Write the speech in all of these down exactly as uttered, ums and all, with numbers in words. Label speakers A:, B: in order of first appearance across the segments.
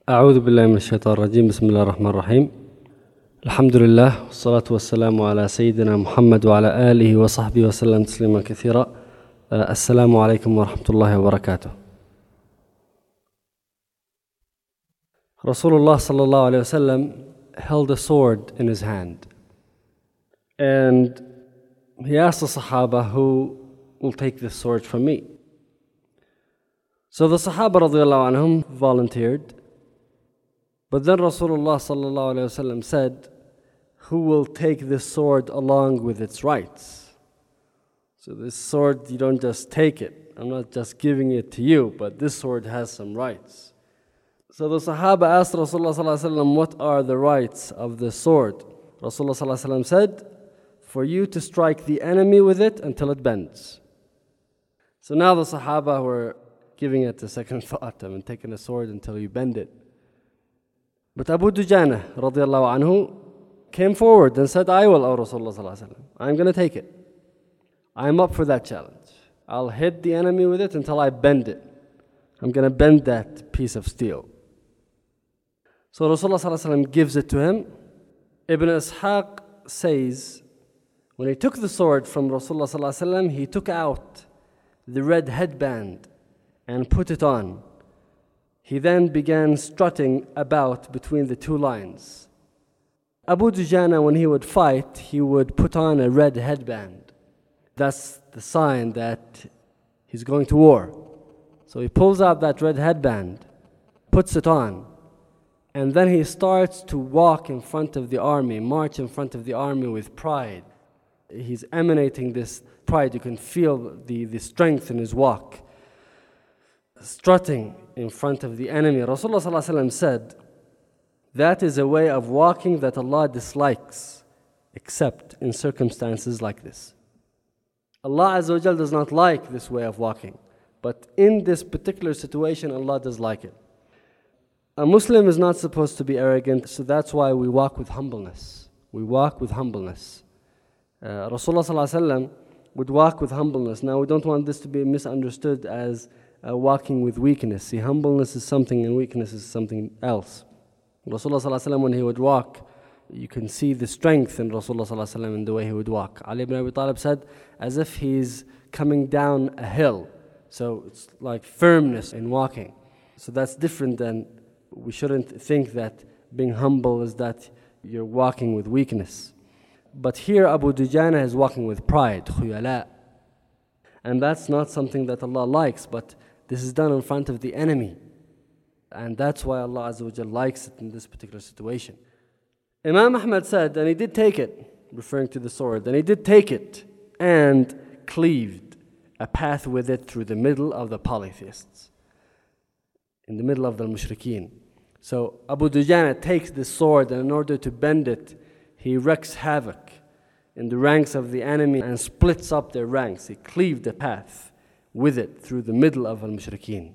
A: أعوذ بالله من الشيطان الرجيم. بسم الله الرحمن الرحيم. الحمد لله والصلاة والسلام على سيدنا محمد وعلى آله وصحبه وسلم تسليما كثيرا. uh, السلام عليكم ورحمة الله وبركاته. Rasulullah sallallahu alayhi wasallam held a sword in his hand, and he asked the Sahaba, who will take this sword from me? So the Sahaba radiallahu anhum volunteered. But then Rasulullah sallallahu alayhi wasallam said, who will take this sword along with its rights? So this sword, you don't just take it. I'm not just giving it to you, but this sword has some rights. So the Sahaba asked Rasulullah sallallahu alayhi wasallam, what are the rights of the sword? Rasulullah sallallahu alayhi wasallam said, for you to strike the enemy with it until it bends. So now the Sahaba were giving it a second thought, I mean, taking a sword until you bend it. But Abu Dujana radiallahu anhu came forward and said, I will, O Rasulullah sallallahu alayhi wasallam. I'm going to take it. I'm up for that challenge. I'll hit the enemy with it until I bend it. I'm going to bend that piece of steel. So Rasulullah sallallahu alayhi wasallam gives it to him. Ibn Ishaq says, when he took the sword from Rasulullah sallallahu alayhi wasallam, he took out the red headband and put it on. He then began strutting about between the two lines. Abu Dujana, when he would fight, he would put on a red headband. That's the sign that he's going to war. So he pulls out that red headband, puts it on, and then he starts to walk in front of the army, march in front of the army with pride. He's emanating this pride. You can feel the, the strength in his walk. Strutting in front of the enemy. Rasulullah sallallahu alaihi wasallam said, that is a way of walking that Allah dislikes, except in circumstances like this. Allah Azza wa Jal does not like this way of walking, but in this particular situation, Allah does like it. A Muslim is not supposed to be arrogant, so that's why we walk with humbleness. We walk with humbleness. Uh, Rasulullah sallallahu alaihi wasallam would walk with humbleness. Now, we don't want this to be misunderstood as Uh, walking with weakness. See, humbleness is something and weakness is something else. Rasulullah sallallahu alaihi wasallam, when he would walk, you can see the strength in Rasulullah sallallahu alaihi wasallam in the way he would walk. Ali ibn Abi Talib said, as if he's coming down a hill. So it's like firmness in walking. So that's different than, we shouldn't think that being humble is that you're walking with weakness. But here Abu Dujana is walking with pride, khuyala. And that's not something that Allah likes, but this is done in front of the enemy. And that's why Allah Azza wa Jal likes it in this particular situation. Imam Ahmad said, and he did take it, referring to the sword, and he did take it and cleaved a path with it through the middle of the polytheists, in the middle of the mushrikeen. So Abu Dujana takes this sword, and in order to bend it, he wreaks havoc in the ranks of the enemy and splits up their ranks. He cleaved a path with it through the middle of al-mushrikeen.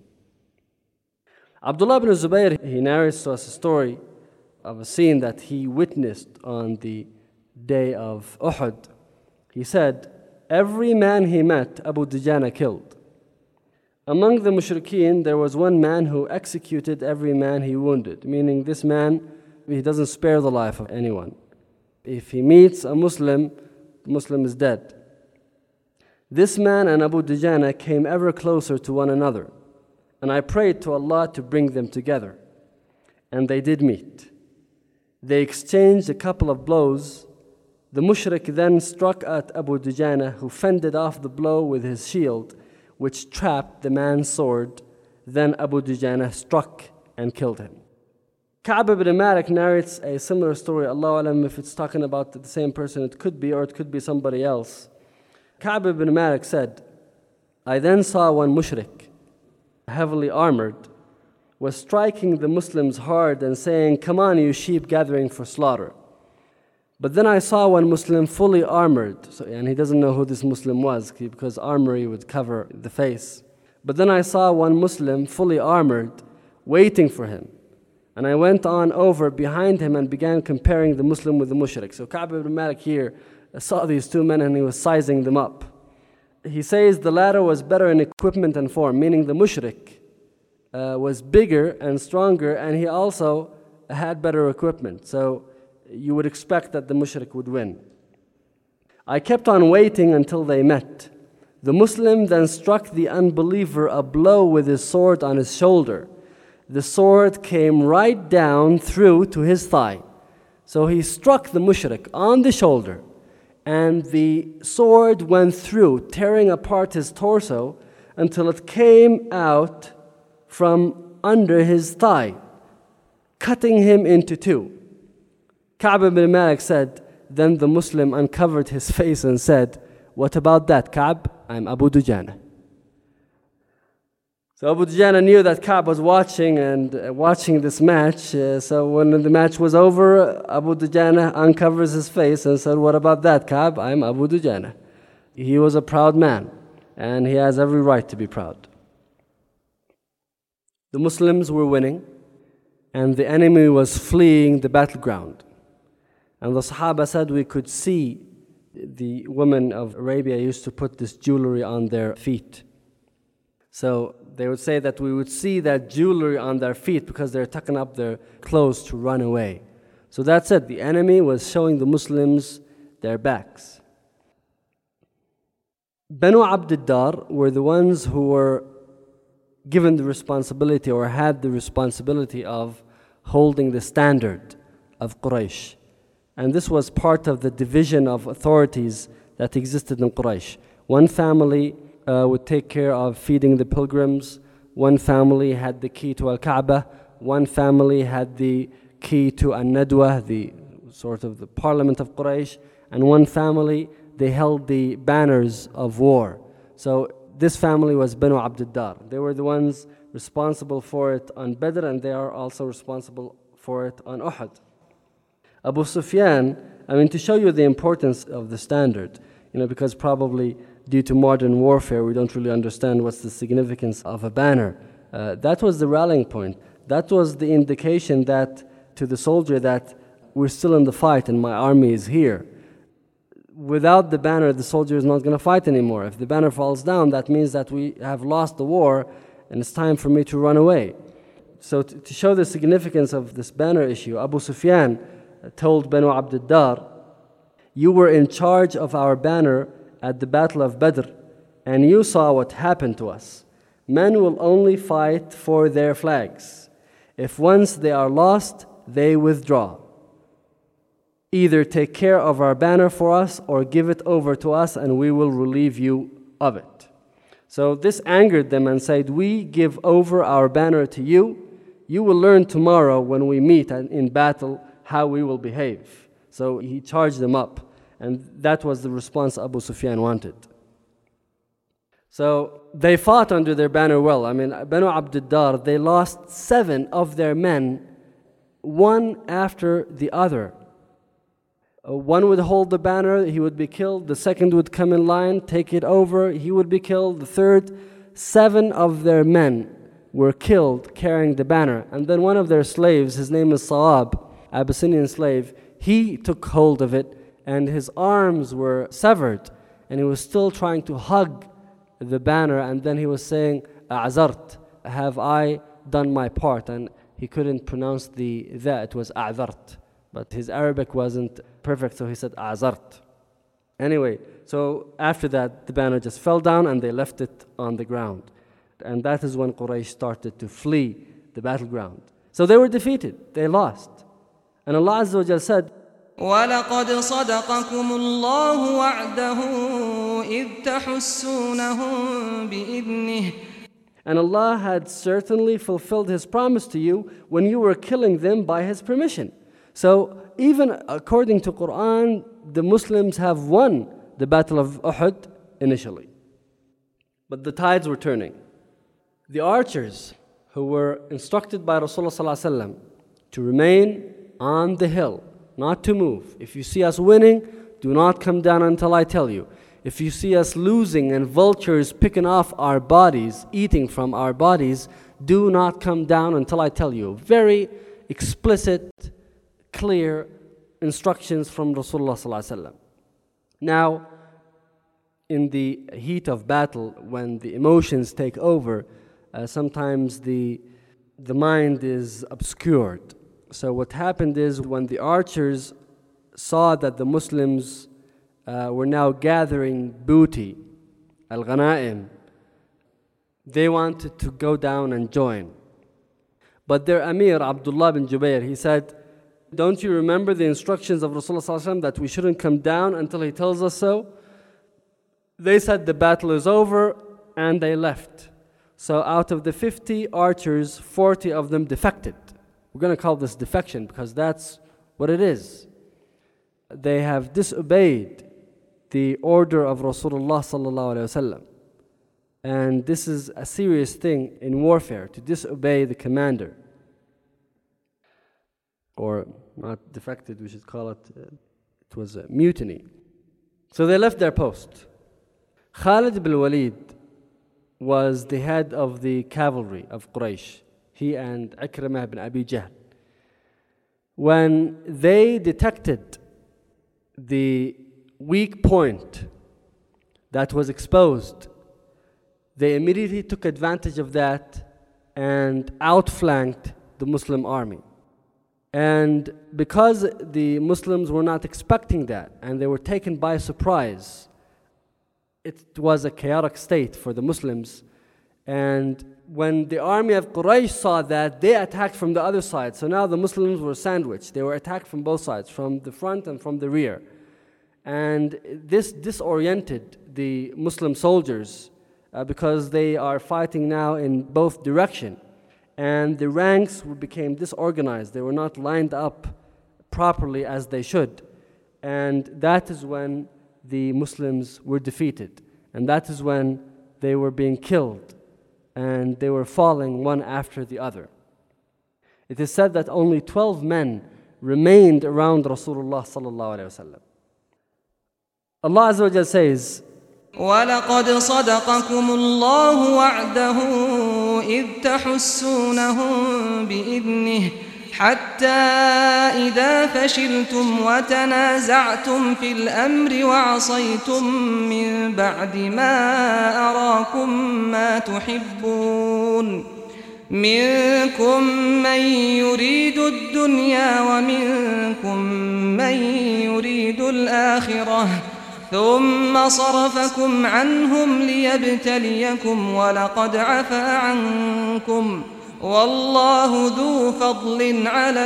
A: Abdullah ibn Zubayr, he narrates to us a story of a scene that he witnessed on the day of Uhud. He said, every man he met, Abu Dujana killed. Among the mushrikeen, there was one man who executed every man he wounded, meaning this man, he doesn't spare the life of anyone. If he meets a Muslim, the Muslim is dead. This man and Abu Dujana came ever closer to one another, and I prayed to Allah to bring them together. And they did meet. They exchanged a couple of blows. The mushrik then struck at Abu Dujana, who fended off the blow with his shield, which trapped the man's sword. Then Abu Dujana struck and killed him. Ka'b ibn Malik narrates a similar story. Allahu alam, if it's talking about the same person, it could be, or it could be somebody else. Ka'b ibn Malik said, I then saw one mushrik, heavily armored, was striking the Muslims hard and saying, come on, you sheep gathering for slaughter. But then I saw one Muslim fully armored, so, and he doesn't know who this Muslim was, because armory would cover the face. But then I saw one Muslim fully armored, waiting for him. And I went on over behind him and began comparing the Muslim with the mushrik. So Ka'b ibn Malik here saw these two men and he was sizing them up. He says the latter was better in equipment and form, meaning the mushrik uh, was bigger and stronger, and he also had better equipment. So you would expect that the mushrik would win. I kept on waiting until they met. The Muslim then struck the unbeliever a blow with his sword on his shoulder. The sword came right down through to his thigh. So he struck the mushrik on the shoulder, and the sword went through, tearing apart his torso until it came out from under his thigh, cutting him into two. Ka'b ibn Malik said, then the Muslim uncovered his face and said, what about that, Ka'b? I'm Abu Dujana. So Abu Dujana knew that Ka'b was watching and uh, watching this match. Uh, so when the match was over, Abu Dujana uncovers his face and said, what about that, Ka'b? I'm Abu Dujana. He was a proud man, and he has every right to be proud. The Muslims were winning, and the enemy was fleeing the battleground. And the Sahaba said we could see the women of Arabia used to put this jewelry on their feet. So they would say that we would see that jewelry on their feet because they're tucking up their clothes to run away. So that's it. The enemy was showing the Muslims their backs. Banu Abd ad-Dar were the ones who were given the responsibility or had the responsibility of holding the standard of Quraysh. And this was part of the division of authorities that existed in Quraysh. One family uh, would take care of feeding the pilgrims. One family had the key to Al-Kaaba. One family had the key to An-Nadwa, the sort of the parliament of Quraysh. And one family, they held the banners of war. So this family was Banu Abd ad-Dar. They were the ones responsible for it on Badr, and they are also responsible for it on Uhud. Abu Sufyan, I mean, to show you the importance of the standard, you know, because probably due to modern warfare, we don't really understand what's the significance of a banner. Uh, that was the rallying point. That was the indication that to the soldier that we're still in the fight and my army is here. Without the banner, the soldier is not going to fight anymore. If the banner falls down, that means that we have lost the war and it's time for me to run away. So to, to show the significance of this banner issue, Abu Sufyan told Banu Abd ad-Dar, you were in charge of our banner at the Battle of Badr, and you saw what happened to us. Men will only fight for their flags. If once they are lost, they withdraw. Either take care of our banner for us or give it over to us and we will relieve you of it. So this angered them and said, we give over our banner to you. You will learn tomorrow when we meet in battle how we will behave. So he charged them up, and that was the response Abu Sufyan wanted. So they fought under their banner well. I mean, Banu Abd ad-Dar, they lost seven of their men, one after the other. Uh, one would hold the banner, he would be killed. The second would come in line, take it over, he would be killed. The third, seven of their men were killed carrying the banner. And then one of their slaves, his name is Sawab, Abyssinian slave, he took hold of it and his arms were severed and he was still trying to hug the banner, and then he was saying, A'zart, have I done my part? And he couldn't pronounce the that, it was A'zart. But his Arabic wasn't perfect, so he said A'zart. Anyway, so after that, the banner just fell down and they left it on the ground. And that is when Quraysh started to flee the battleground. So they were defeated, they lost. And Allah Azza wa Jal said,
B: وَلَقَدْ صَدَقَكُمُ اللَّهُ وَعْدَهُ إِذْ تَحُسُّونَهُم بِإِذْنِهِ.
A: And Allah had certainly fulfilled His promise to you when you were killing them by His permission. So even according to Quran, the Muslims have won the battle of Uhud initially. But the tides were turning. The archers who were instructed by Rasulullah sallallahu alaihi wasallam to remain on the hill, not to move. If you see us winning, do not come down until I tell you. If you see us losing and vultures picking off our bodies, eating from our bodies, do not come down until I tell you. Very explicit, clear instructions from Rasulullah sallallahu alaihi wasallam. Now, in the heat of battle, when the emotions take over, uh, sometimes the, the mind is obscured. So what happened is when the archers saw that the Muslims uh, were now gathering booty, al-ghanaim, they wanted to go down and join. But their Amir, Abdullah bin Jubair, he said, don't you remember the instructions of Rasulullah sallallahu alaihi wasallam that we shouldn't come down until he tells us so? They said the battle is over, and they left. So out of the fifty archers, forty of them defected. We're going to call this defection because that's what it is. They have disobeyed the order of Rasulullah sallallahu alaihi wasallam. And this is a serious thing in warfare, to disobey the commander. Or not defected, we should call it, uh, it was a mutiny. So they left their post. Khalid ibn Walid was the head of the cavalry of Quraysh, he and Ikrimah ibn Abi Jahl. When they detected the weak point that was exposed, they immediately took advantage of that and outflanked the Muslim army. And because the Muslims were not expecting that and they were taken by surprise, it was a chaotic state for the Muslims. And when the army of Quraysh saw that, they attacked from the other side. So now the Muslims were sandwiched. They were attacked from both sides, from the front and from the rear. And this disoriented the Muslim soldiers uh, because they are fighting now in both directions. And the ranks became disorganized. They were not lined up properly as they should. And that is when the Muslims were defeated. And that is when they were being killed. And they were falling one after the other. It is said that only twelve men remained around Rasulullah sallallahu alayhi wa sallam. Allah Azza wa Jalla says,
B: وَلَقَدْ صَدَقَكُمُ اللَّهُ وَعْدَهُ إِذْ تَحُسُّونَهُم بِإِذْنِهِ حَتَّى إِذَا فَشِلْتُمْ وَتَنَازَعْتُمْ فِي الْأَمْرِ وَعَصَيْتُم مِّن بَعْدِ مَا أَرَاكُم مَّا تُحِبُّونَ مِنكُم مَّن يُرِيدُ الدُّنْيَا وَمِنكُم مَّن يُرِيدُ الْآخِرَةَ ثم صرفكم عنهم ليبتليكم ولقد عفا عنكم والله ذو فضل على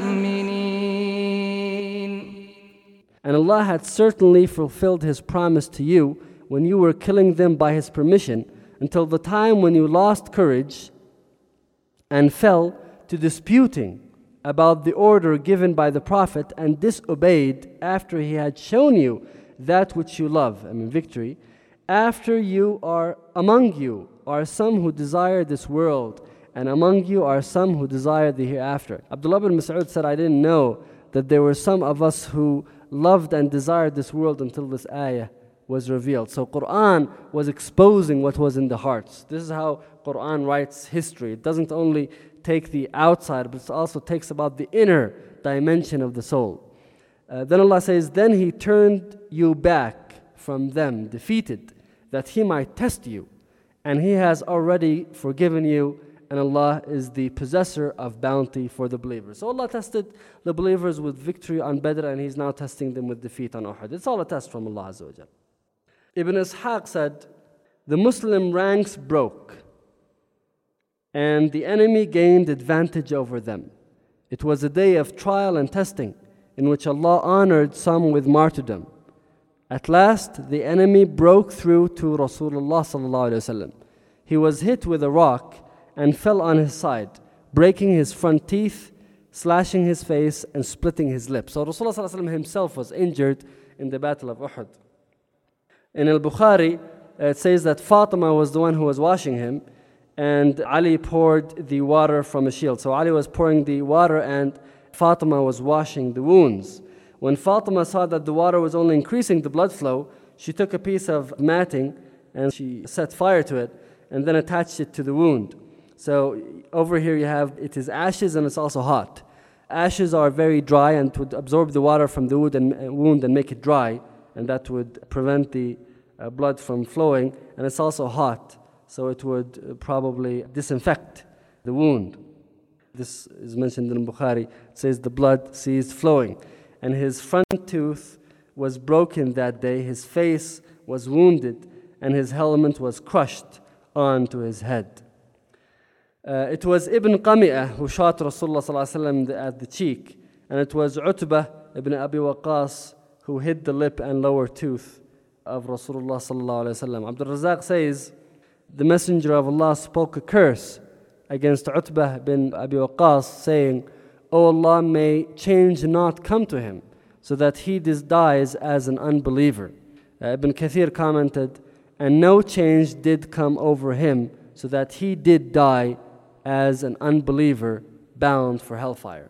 B: المؤمنين.
A: And Allah had certainly fulfilled His promise to you when you were killing them by His permission until the time when you lost courage and fell to disputing about the order given by the Prophet and disobeyed after he had shown you that which you love, I mean victory. After you are among you are some who desire this world, and among you are some who desire the hereafter. Abdullah bin Mas'ud said, I didn't know that there were some of us who loved and desired this world until this ayah was revealed. So Quran was exposing what was in the hearts. This is how Quran writes history. It doesn't only take the outside, but it also takes about the inner dimension of the soul. Uh, then Allah says, then He turned you back from them, defeated, that He might test you. And He has already forgiven you, and Allah is the possessor of bounty for the believers. So Allah tested the believers with victory on Badr, and He's now testing them with defeat on Uhud. It's all a test from Allah Azza wa Jal. Ibn Ishaq said, the Muslim ranks broke, and the enemy gained advantage over them. It was a day of trial and testing, in which Allah honored some with martyrdom. At last, the enemy broke through to Rasulullah sallallahu alaihi wasallam. He was hit with a rock and fell on his side, breaking his front teeth, slashing his face, and splitting his lips. So Rasulullah sallallahu alaihi wasallam himself was injured in the Battle of Uhud. In Al-Bukhari, it says that Fatima was the one who was washing him, and Ali poured the water from a shield. So Ali was pouring the water, and Fatima was washing the wounds. When Fatima saw that the water was only increasing the blood flow, she took a piece of matting and she set fire to it and then attached it to the wound. So over here you have, it is ashes and it's also hot. Ashes are very dry and would absorb the water from the wound and, uh, wound and make it dry, and that would prevent the uh, blood from flowing, and it's also hot. so it would uh, probably disinfect the wound. This is mentioned in Bukhari. It says the blood ceased flowing, and his front tooth was broken that day, his face was wounded, and his helmet was crushed onto his head. Uh, it was Ibn Qami'ah who shot Rasulullah sallallahu alaihi wasallam at the cheek, and it was Utbah ibn Abi Waqqas who hit the lip and lower tooth of Rasulullah sallallahu alaihi wasallam. Abdul Razak says, the Messenger of Allah spoke a curse against Utbah bin Abi Waqqas, saying, "O Allah, may change not come to him, so that he dies as an unbeliever." Uh, Ibn Kathir commented, and no change did come over him, so that he did die as an unbeliever bound for hellfire.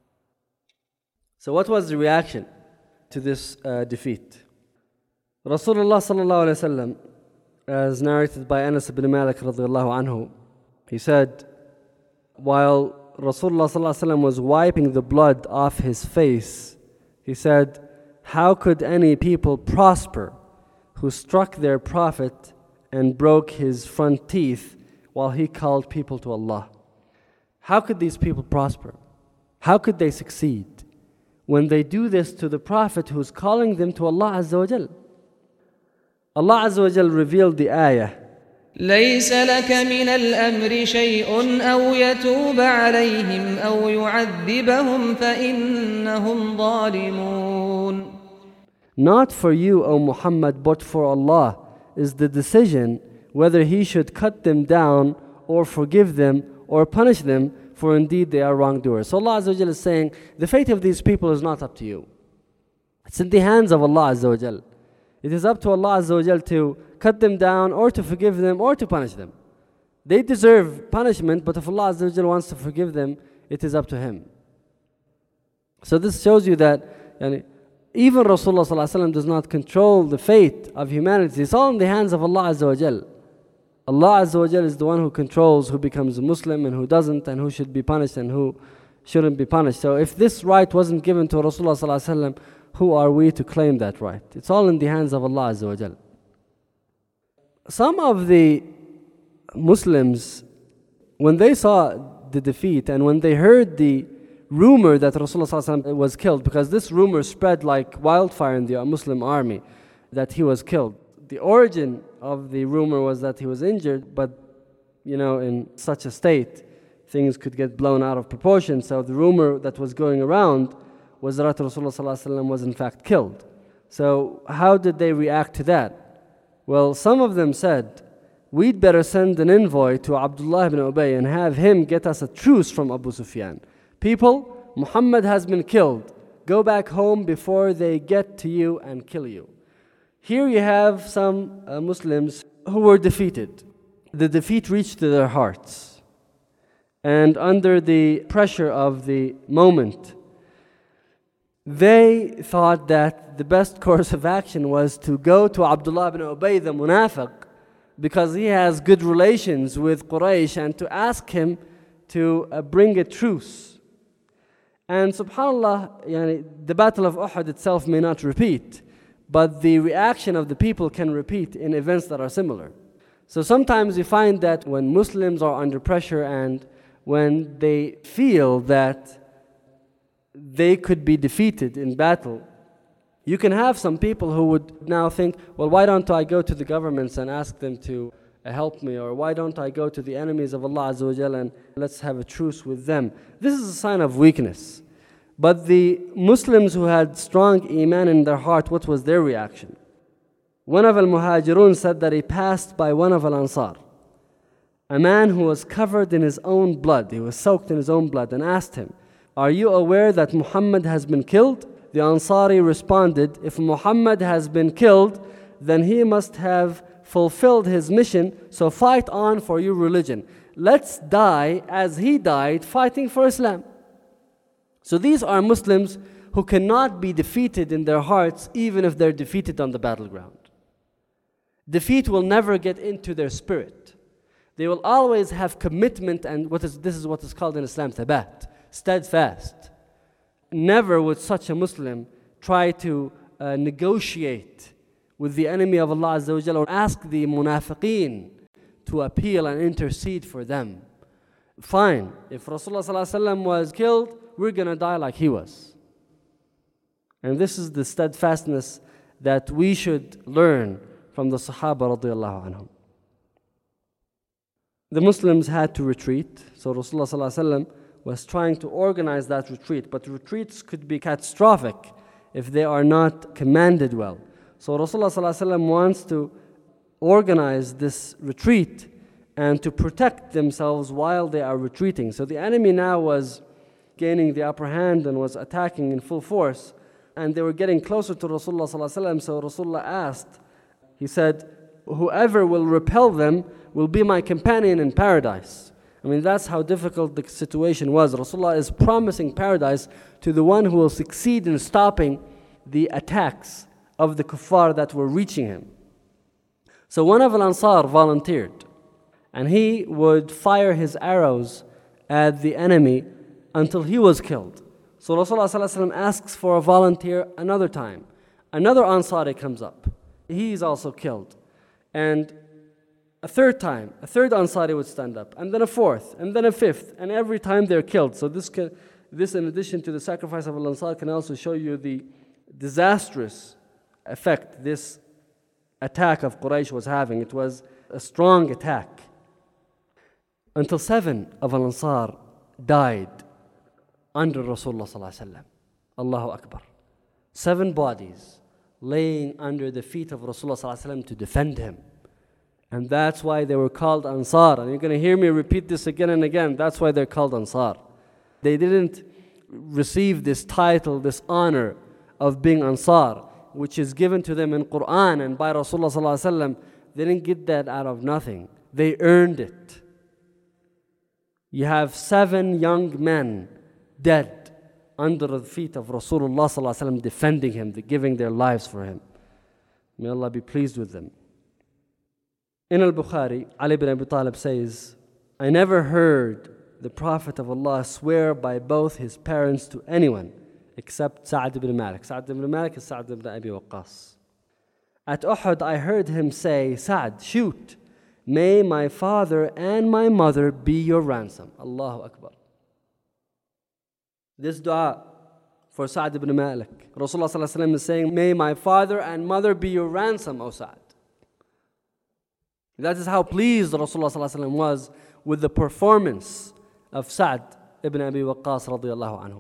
A: So what was the reaction to this uh, defeat? Rasulullah sallallahu alaihi wasallam, as narrated by Anas ibn Malik radiyallahu anhu, he said, while Rasulullah sallallahu alaihi wasallam was wiping the blood off his face, he said, "How could any people prosper who struck their prophet and broke his front teeth while he called people to Allah?" How could these people prosper? How could they succeed when they do this to the prophet who's calling them to Allah Azza wa Jal? Allah Azza wa Jal revealed the ayah,
B: ليس لك من الأمر شيء أو يتوب عليهم أو يعذبهم فإنهم ظالمون.
A: Not for you, O Muhammad, but for Allah is the decision whether He should cut them down or forgive them or punish them, for indeed they are wrongdoers. So Allah Azza wa Jal is saying, the fate of these people is not up to you. It's in the hands of Allah Azza wa Jal. It is up to Allah Azza wa Jal to cut them down or to forgive them or to punish them. They deserve punishment, but if Allah Azza wa Jal wants to forgive them, it is up to Him. So this shows you that yani, even Rasulullah sallallahu alaihi wasallam does not control the fate of humanity. It's all in the hands of Allah Azza wa Jal. Allah Azza wa Jal is the one who controls who becomes a Muslim and who doesn't, and who should be punished and who shouldn't be punished. So if this right wasn't given to Rasulullah sallallahu alaihi wasallam, who are we to claim that right? It's all in the hands of Allah Azza wa Jal. Some of the Muslims, when they saw the defeat and when they heard the rumor that Rasulullah sallallahu alaihi wasallam was killed, because this rumor spread like wildfire in the Muslim army, that he was killed. The origin of the rumor was that he was injured, but you know, in such a state, things could get blown out of proportion. So the rumor that was going around was that Rasulullah sallallahu alaihi wasallam was in fact killed. So how did they react to that? Well, some of them said, we'd better send an envoy to Abdullah ibn Ubay and have him get us a truce from Abu Sufyan. People, Muhammad has been killed. Go back home before they get to you and kill you. Here you have some uh, Muslims who were defeated. The defeat reached to their hearts. And under the pressure of the moment, they thought that the best course of action was to go to Abdullah ibn Ubay, the munafiq, because he has good relations with Quraysh, and to ask him to uh, bring a truce. And subhanAllah, yani, the Battle of Uhud itself may not repeat, but the reaction of the people can repeat in events that are similar. So sometimes you find that when Muslims are under pressure and when they feel that they could be defeated in battle, you can have some people who would now think, well, why don't I go to the governments and ask them to uh, help me? Or why don't I go to the enemies of Allah Azza wa Jalla and let's have a truce with them? This is a sign of weakness. But the Muslims who had strong iman in their heart, what was their reaction? One of al-Muhajirun said that he passed by one of al-Ansar, a man who was covered in his own blood, he was soaked in his own blood, and asked him, "Are you aware that Muhammad has been killed?" The Ansari responded, "If Muhammad has been killed, then he must have fulfilled his mission, so fight on for your religion. Let's die as he died fighting for Islam." So these are Muslims who cannot be defeated in their hearts even if they're defeated on the battleground. Defeat will never get into their spirit. They will always have commitment, and what is this is what is called in Islam thabat, steadfast. Never would such a Muslim try to uh, negotiate with the enemy of Allah Azza wa Jalla or ask the munafiqeen to appeal and intercede for them. Fine, if Rasulullah was killed, we're going to die like he was. And this is the steadfastness that we should learn from the Sahaba radiallahu anhum. The Muslims had to retreat, so Rasulullah was trying to organize that retreat, but retreats could be catastrophic if they are not commanded well. So Rasulullah wants to organize this retreat and to protect themselves while they are retreating. So the enemy now was gaining the upper hand and was attacking in full force, and they were getting closer to Rasulullah ﷺ. So Rasulullah asked, he said, whoever will repel them will be my companion in paradise. I mean, that's how difficult the situation was. Rasulullah is promising paradise to the one who will succeed in stopping the attacks of the kuffar that were reaching him. So one of Al-Ansar volunteered, and he would fire his arrows at the enemy until he was killed. So Rasulullah asks for a volunteer another time. Another Ansari comes up. He is also killed. And a third time, a third Ansari would stand up, and then a fourth, and then a fifth, and every time they're killed. So this, can, this in addition to the sacrifice of Al-Ansar, can also show you the disastrous effect this attack of Quraysh was having. It was a strong attack. Until seven of Al-Ansar died under Rasulullah sallallahu alaihi wasallam. Allahu Akbar. Seven bodies laying under the feet of Rasulullah sallallahu alaihi wasallam to defend him. And that's why they were called Ansar. And you're going to hear me repeat this again and again. That's why they're called Ansar. They didn't receive this title, this honor of being Ansar, which is given to them in Quran and by Rasulullah sallallahu alaihi wasallam. They didn't get that out of nothing. They earned it. You have seven young men dead under the feet of Rasulullah sallallahu alaihi wasallam, defending him, giving their lives for him. May Allah be pleased with them. In Al-Bukhari, Ali ibn Abi Talib says, I never heard the Prophet of Allah swear by both his parents to anyone except Sa'd ibn Malik. Sa'd ibn Malik is Sa'd ibn Abi Waqqas. At Uhud, I heard him say, Sa'd, shoot. May my father and my mother be your ransom. Allahu Akbar. This dua for Sa'd ibn Malik. Rasulullah sallallahu alaihi wasallam is saying, may my father and mother be your ransom, O Sa'd. That is how pleased Rasulullah sallallahu alaihi wasallam was with the performance of Sa'd ibn Abi Waqqas radiyallahu anhu.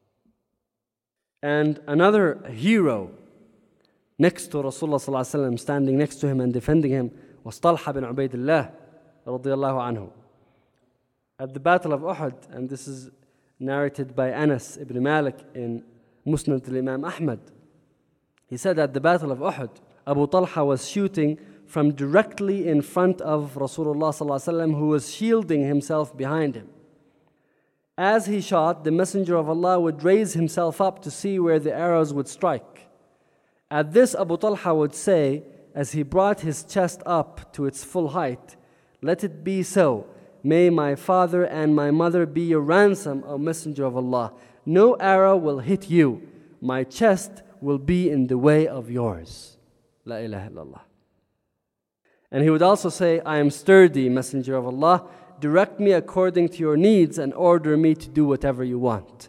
A: And another hero next to Rasulullah sallallahu alaihi wasallam, standing next to him and defending him, was Talha bin Ubaidillah radiyallahu anhu. At the Battle of Uhud, and this is narrated by Anas ibn Malik in Musnad al-Imam Ahmad, he said at the Battle of Uhud, Abu Talha was shooting from directly in front of Rasulullah sallallahu alaihi wasallam, who was shielding himself behind him. As he shot, the Messenger of Allah would raise himself up to see where the arrows would strike. At this, Abu Talha would say, as he brought his chest up to its full height, let it be so. May my father and my mother be your ransom, O Messenger of Allah. No arrow will hit you. My chest will be in the way of yours. La ilaha illallah. And he would also say, I am sturdy, Messenger of Allah. Direct me according to your needs and order me to do whatever you want.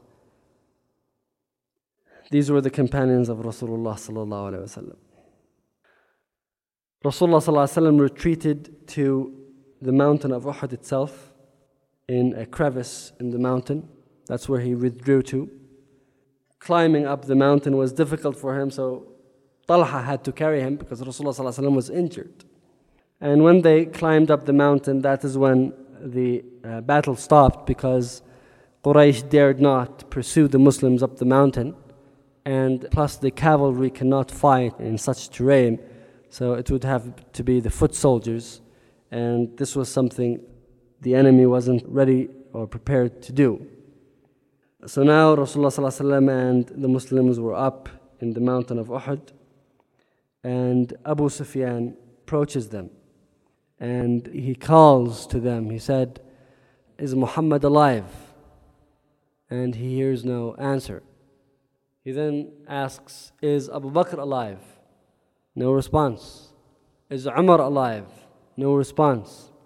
A: These were the companions of Rasulullah sallallahu alaihi wasallam. Rasulullah sallallahu alaihi wasallam retreated to the mountain of Uhud itself, in a crevice in the mountain. That's where he withdrew to. Climbing up the mountain was difficult for him, so Talha had to carry him because Rasulullah sallallahu alaihi wasallam was injured. And when they climbed up the mountain, that is when the uh, battle stopped, because Quraysh dared not pursue the Muslims up the mountain, and plus the cavalry cannot fight in such terrain, so it would have to be the foot soldiers, and this was something the enemy wasn't ready or prepared to do. So now Rasulullah sallallahu alaihi wasallam and the Muslims were up in the mountain of Uhud, and Abu Sufyan approaches them. And he calls to them. He said, is Muhammad alive? And he hears no answer. He then asks, is Abu Bakr alive? No response. Is Umar alive? No response.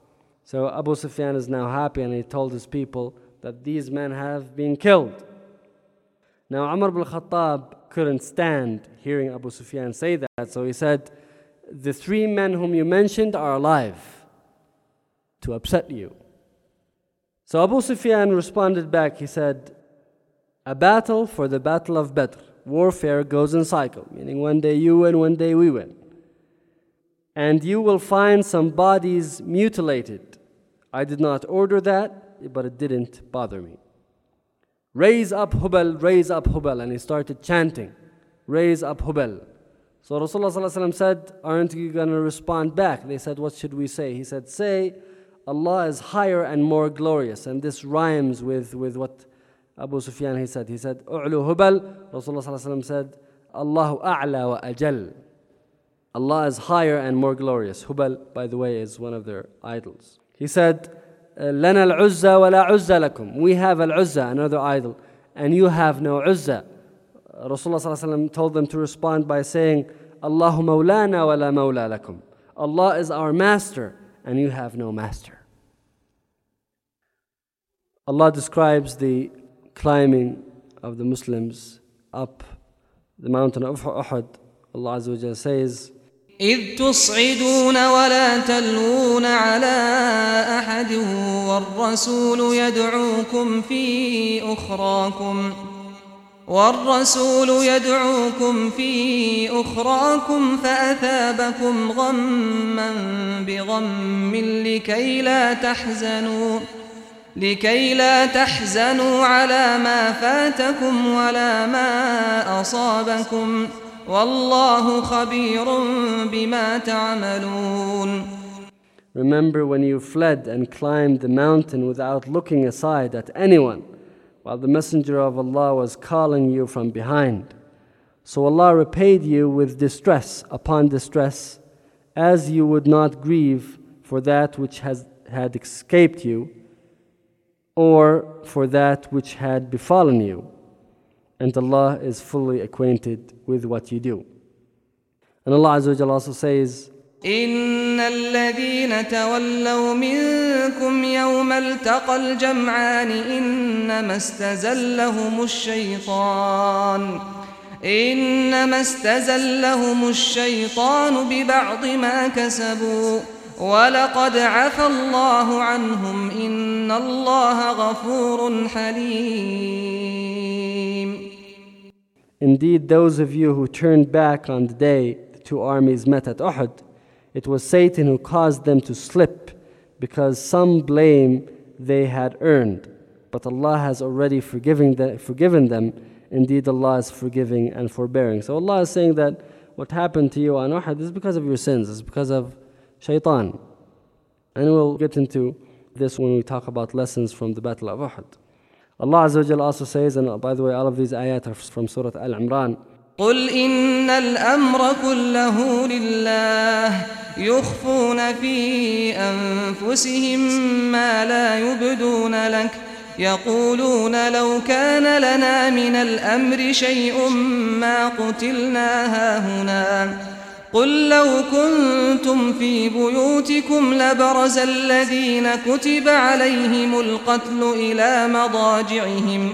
A: So Abu Sufyan is now happy, and he told his people that these men have been killed. Now Umar ibn Khattab couldn't stand hearing Abu Sufyan say that, so he said, the three men whom you mentioned are alive, to upset you. So Abu Sufyan responded back, he said, a battle for the battle of Badr. Warfare goes in cycle, meaning one day you win, one day we win. And you will find some bodies mutilated. I did not order that, but it didn't bother me. Raise up Hubal, raise up Hubal. And he started chanting, raise up Hubal. So Rasulullah said, aren't you going to respond back? They said, what should we say? He said, say, Allah is higher and more glorious. And this rhymes with, with what Abu Sufyan he said. He said, U'lu Hubal. Rasulullah said, Allahu a'la wa ajal. Allah is higher and more glorious. Hubal, by the way, is one of their idols. He said, Lana al-Uzza wa la Uzza lakum. We have al-Uzza, another idol, and you have no Uzza. Rasulullah told them to respond by saying, Allahu mawlana wa la mawla lakum. Allah is our master, and you have no master. Allah describes the climbing of the Muslims up the mountain of Uhud. Allah Azza wa Jalla says,
B: إذ تصعدون ولا تلوون على أحد والرسول يدعوكم في أخراكم والرسول يدعوكم في أخراكم فأثابكم غما بغم لكي لا تحزنوا لكي لا تحزنوا على ما فاتكم ولا ما أصابكم والله خبير بما تعملون.
A: Remember when you fled and climbed the mountain without looking aside at anyone, while the Messenger of Allah was calling you from behind. So Allah repaid you with distress upon distress, as you would not grieve for that which has, had escaped you, or for that which had befallen you. And Allah is fully acquainted with what you do. And Allah Azza wa Jalla also says,
B: إن الذين تولوا منكم يوم التقى الجمعان إنما استزلهم الشيطان إنما استزلهم الشيطان ببعض ما كسبوا ولقد عفى الله عنهم إن الله غفور حليم.
A: Indeed, those of you who turned back on the day the two armies met at Uhud, it was Satan who caused them to slip because some blame they had earned. But Allah has already forgiven them, forgiven them. Indeed, Allah is forgiving and forbearing. So Allah is saying that what happened to you on Uhud is because of your sins, it's because of shaitan. And we'll get into this when we talk about lessons from the Battle of Uhud. Allah Azza wa Jalla also says, and by the way, all of these ayat are from Surah Al-Imran,
B: قل إن الأمر كله لله يخفون في أنفسهم ما لا يبدون لك يقولون لو كان لنا من الأمر شيء ما قتلنا هاهنا قل لو كنتم في بيوتكم لبرز الذين كتب عليهم القتل إلى مضاجعهم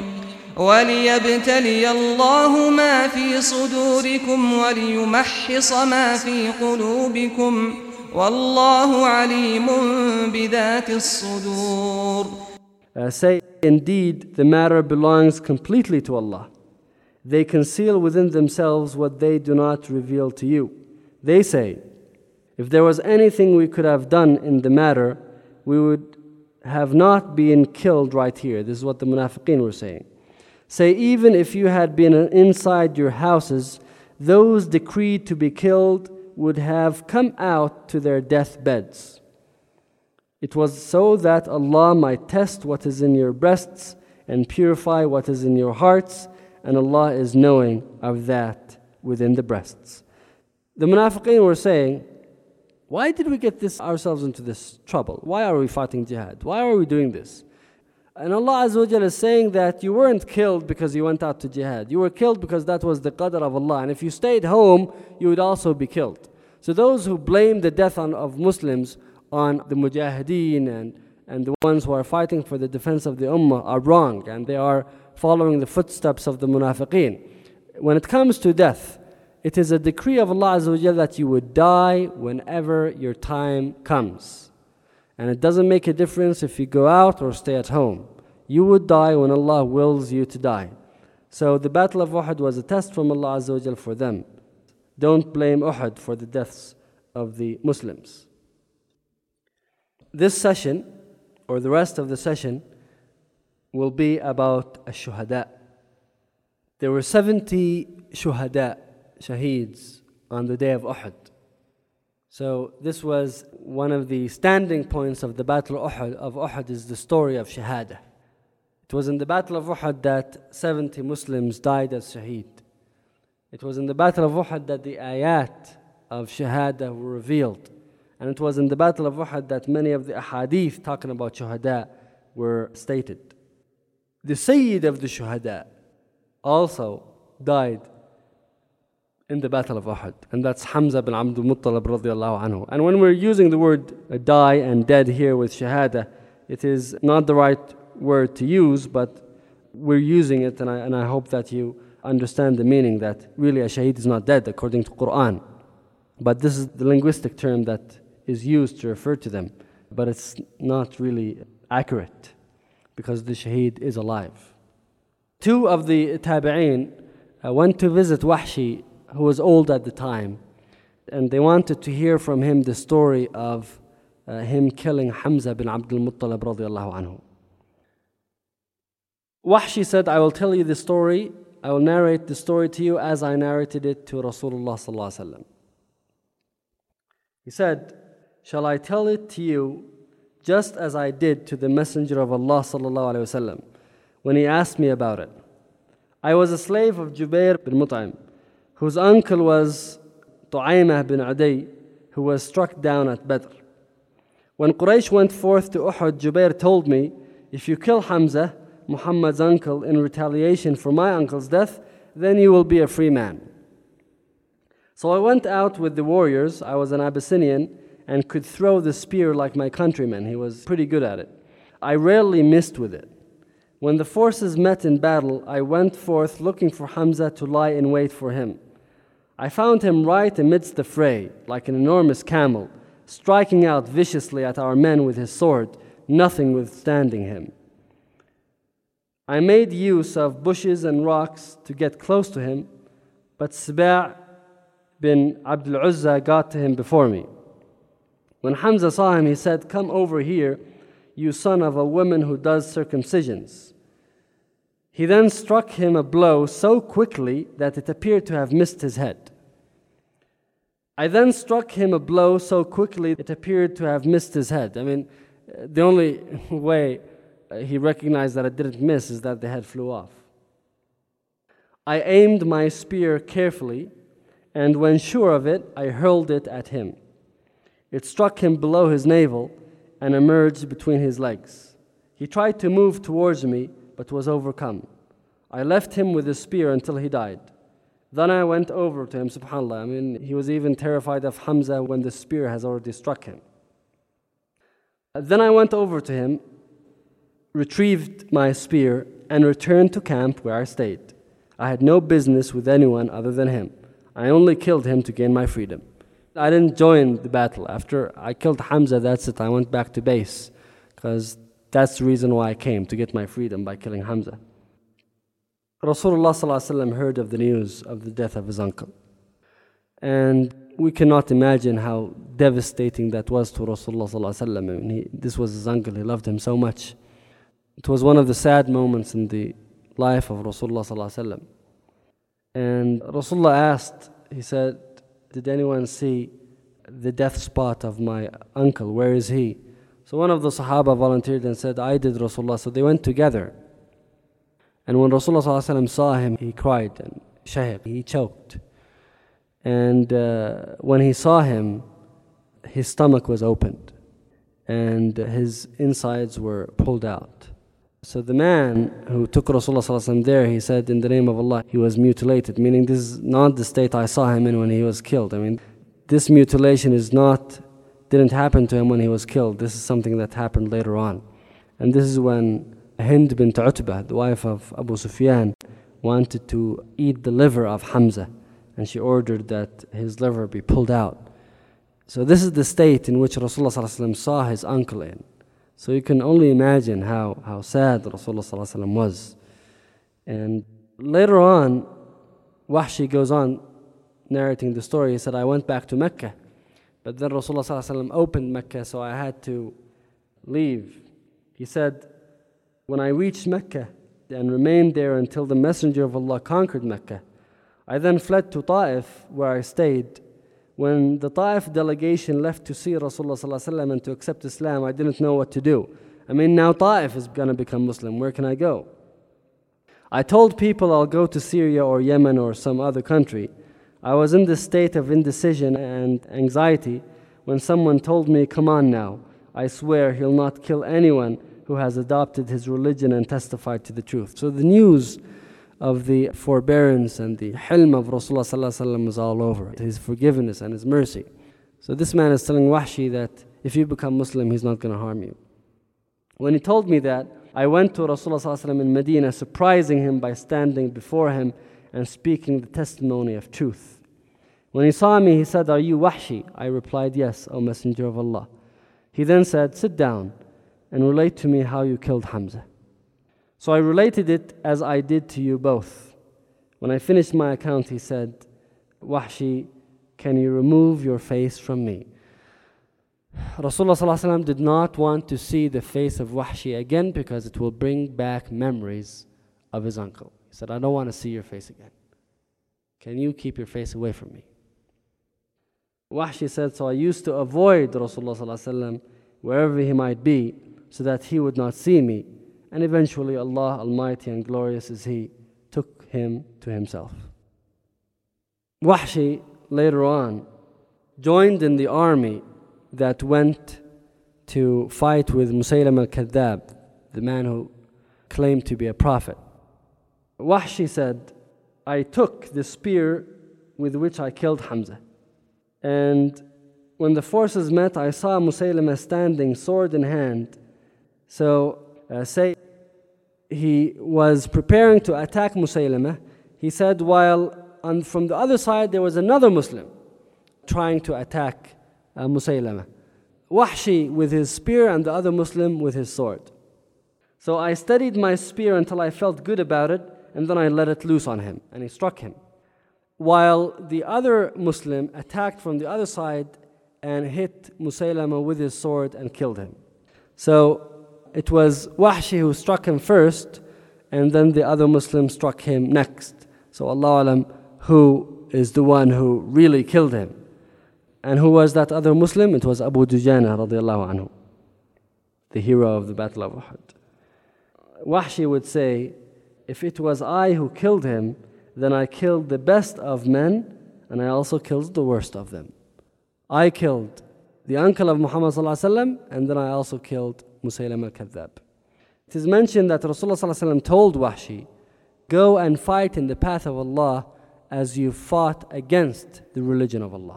B: وليبتلي الله ما في صدوركم وليمحص ما في قلوبكم والله عليم بذات الصدور.
A: Uh, say, indeed, the matter belongs completely to Allah. They conceal within themselves what they do not reveal to you. They say, if there was anything we could have done in the matter, we would have not been killed right here. This is what the munafiqeen were saying. Say, even if you had been inside your houses, those decreed to be killed would have come out to their deathbeds. It was so that Allah might test what is in your breasts and purify what is in your hearts, and Allah is knowing of that within the breasts. The munafiqeen were saying, why did we get this ourselves into this trouble? Why are we fighting jihad? Why are we doing this? And Allah Azza wa Jalla is saying that you weren't killed because you went out to jihad. You were killed because that was the qadr of Allah. And if you stayed home, you would also be killed. So those who blame the death on, of Muslims on the mujahideen and, and the ones who are fighting for the defense of the ummah are wrong, and they are following the footsteps of the munafiqeen. When it comes to death, it is a decree of Allah Azza wa Jal that you would die whenever your time comes. And it doesn't make a difference if you go out or stay at home. You would die when Allah wills you to die. So the Battle of Uhud was a test from Allah Azza wa Jal for them. Don't blame Uhud for the deaths of the Muslims. This session, or the rest of the session, will be about ash-shuhada. There were seventy shuhada, shaheeds, on the day of Uhud. So this was one of the standing points of the Battle of Uhud, of Uhud is the story of shahada. It was in the Battle of Uhud that seventy Muslims died as shaheed. It was in the Battle of Uhud that the ayat of shahada were revealed. And it was in the Battle of Uhud that many of the ahadith talking about shuhada were stated. The Sayyid of the shuhada also died in the Battle of Uhud, and that's Hamza bin Abdul Muttalib radiallahu anhu. And when we're using the word die and dead here with shahada, it is not the right word to use, but we're using it, and I, and I hope that you understand the meaning that really a shaheed is not dead according to Quran. But this is the linguistic term that is used to refer to them, but it's not really accurate because the shaheed is alive. Two of the tabi'een uh, went to visit Wahshi, who was old at the time, and they wanted to hear from him the story of uh, him killing Hamza bin Abdul Muttalib radiallahu anhu. Wahshi said, I will tell you the story, I will narrate the story to you as I narrated it to Rasulullah sallallahu alaihi wasallam. He said, shall I tell it to you just as I did to the Messenger of Allah sallallahu alaihi wasallam when he asked me about it? I was a slave of Jubair bin Mut'im, whose uncle was Tu'aymah bin Adi, who was struck down at Badr. When Quraysh went forth to Uhud, Jubair told me, if you kill Hamza, Muhammad's uncle, in retaliation for my uncle's death, then you will be a free man. So I went out with the warriors. I was an Abyssinian and could throw the spear like my countrymen. He was pretty good at it. I rarely missed with it. When the forces met in battle, I went forth looking for Hamza to lie in wait for him. I found him right amidst the fray, like an enormous camel, striking out viciously at our men with his sword, nothing withstanding him. I made use of bushes and rocks to get close to him, but Saba' bin Abdul Uzza got to him before me. When Hamza saw him, he said, come over here, you son of a woman who does circumcisions. He then struck him a blow so quickly that it appeared to have missed his head. I then struck him a blow so quickly it appeared to have missed his head. I mean, the only way he recognized that it didn't miss is that the head flew off. I aimed my spear carefully, and when sure of it, I hurled it at him. It struck him below his navel and emerged between his legs. He tried to move towards me, but was overcome. I left him with the spear until he died. Then I went over to him, subhanAllah. I mean, he was even terrified of Hamza when the spear has already struck him. Then I went over to him, retrieved my spear, and returned to camp where I stayed. I had no business with anyone other than him. I only killed him to gain my freedom. I didn't join the battle. After I killed Hamza, that's it. I went back to base because that's the reason why I came, to get my freedom by killing Hamza. Rasulullah sallallahu alaihi wasallam heard of the news of the death of his uncle. And we cannot imagine how devastating that was to Rasulullah sallallahu alaihi wasallam. I mean, he, this was his uncle. He loved him so much. It was one of the sad moments in the life of Rasulullah sallallahu alaihi wasallam. And Rasulullah asked, he said, did anyone see the death spot of my uncle? Where is he? So one of the Sahaba volunteered and said, I did, Rasulullah. So they went together. And when Rasulullah sallallahu alaihi wasallam saw him, he cried and shahib, he choked. And uh, when he saw him, his stomach was opened and his insides were pulled out. So the man who took Rasulullah sallallahu alaihi wasallam there, he said, in the name of Allah, he was mutilated, meaning this is not the state I saw him in when he was killed. I mean, this mutilation is not didn't happen to him when he was killed. This is something that happened later on. And this is when Hind bint Utbah, the wife of Abu Sufyan, wanted to eat the liver of Hamza, and she ordered that his liver be pulled out. So this is the state in which Rasulullah saw his uncle in. So you can only imagine how, how sad Rasulullah was. And later on, Wahshi goes on narrating the story. He said, I went back to Mecca, but then Rasulullah opened Mecca, so I had to leave. He said, when I reached Mecca and remained there until the Messenger of Allah conquered Mecca, I then fled to Ta'if, where I stayed. When the Ta'if delegation left to see Rasulullah and to accept Islam, I didn't know what to do. I mean, now Ta'if is going to become Muslim. Where can I go? I told people I'll go to Syria or Yemen or some other country. I was in this state of indecision and anxiety when someone told me, come on now, I swear he'll not kill anyone who has adopted his religion and testified to the truth. So the news of the forbearance and the hilm of Rasulullah was all over, his forgiveness and his mercy. So this man is telling Wahshi that if you become Muslim, he's not going to harm you. When he told me that, I went to Rasulullah in Medina, surprising him by standing before him and speaking the testimony of truth. When he saw me, he said, are you Wahshi? I replied, yes, O Messenger of Allah. He then said, sit down and relate to me how you killed Hamza. So I related it as I did to you both. When I finished my account, he said, Wahshi, can you remove your face from me? Rasulullah did not want to see the face of Wahshi again because it will bring back memories of his uncle. He said, I don't want to see your face again. Can you keep your face away from me? Wahshi said, so I used to avoid Rasulullah wherever he might be so that he would not see me. And eventually Allah, Almighty and glorious is He, took him to Himself. Wahshi later on joined in the army that went to fight with Musaylim al-Kadhab, the man who claimed to be a prophet. Wahshi said, I took the spear with which I killed Hamza. And when the forces met, I saw Musaylim standing sword in hand. So uh, say he was preparing to attack Musaylimah, he said, while on, from the other side there was another Muslim trying to attack uh, Musaylimah. Wahshi with his spear and the other Muslim with his sword. So I steadied my spear until I felt good about it, and then I let it loose on him, and he struck him. While the other Muslim attacked from the other side and hit Musaylimah with his sword and killed him. So it was Wahshi who struck him first, and then the other Muslim struck him next. So Allah Alam, who is the one who really killed him? And who was that other Muslim? It was Abu Dujana radiallahu anhu, the hero of the Battle of Uhud. Wahshi would say, if it was I who killed him, then I killed the best of men, and I also killed the worst of them. I killed the uncle of Muhammad sallallahu alaihi wasallam, and then I also killed Musaylim al-Kadhab. It is mentioned that Rasulullah sallallahu alaihi wasallam told Wahshi, go and fight in the path of Allah as you fought against the religion of Allah.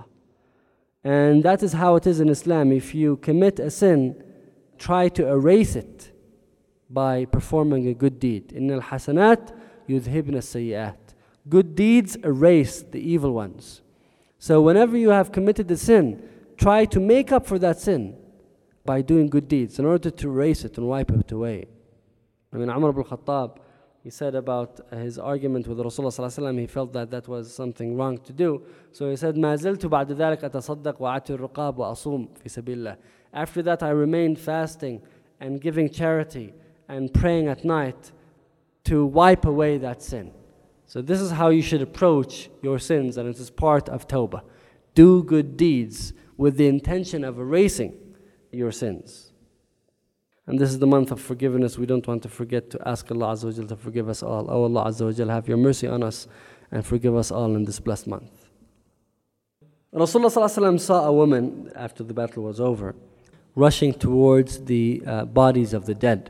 A: And that is how it is in Islam. If you commit a sin, try to erase it by performing a good deed. Innal hasanat yudhibna sayyi'at. Good deeds erase the evil ones. So whenever you have committed a sin, try to make up for that sin by doing good deeds in order to erase it and wipe it away. I mean, Umar ibn Khattab, he said about his argument with Rasulullah sallallahu alaihi wasallam, he felt that that was something wrong to do. So he said, مَا زِلْتُ بَعْدَ ذَلِكَ أَتَصَدَّقْ وَأَعْتِي الرُّقَابَ وَأَصُومُ فِي سَبِيلِ اللَّهِ. After that I remained fasting and giving charity and praying at night to wipe away that sin. So this is how you should approach your sins, and it is part of tawbah. Do good deeds with the intention of erasing your sins. And this is the month of forgiveness. We don't want to forget to ask Allah Azza wa Jal to forgive us all. Oh Allah Azza wa Jal, have your mercy on us and forgive us all in this blessed month. Rasulullah sallallahu alaihi wasallam saw a woman after the battle was over rushing towards the uh, bodies of the dead.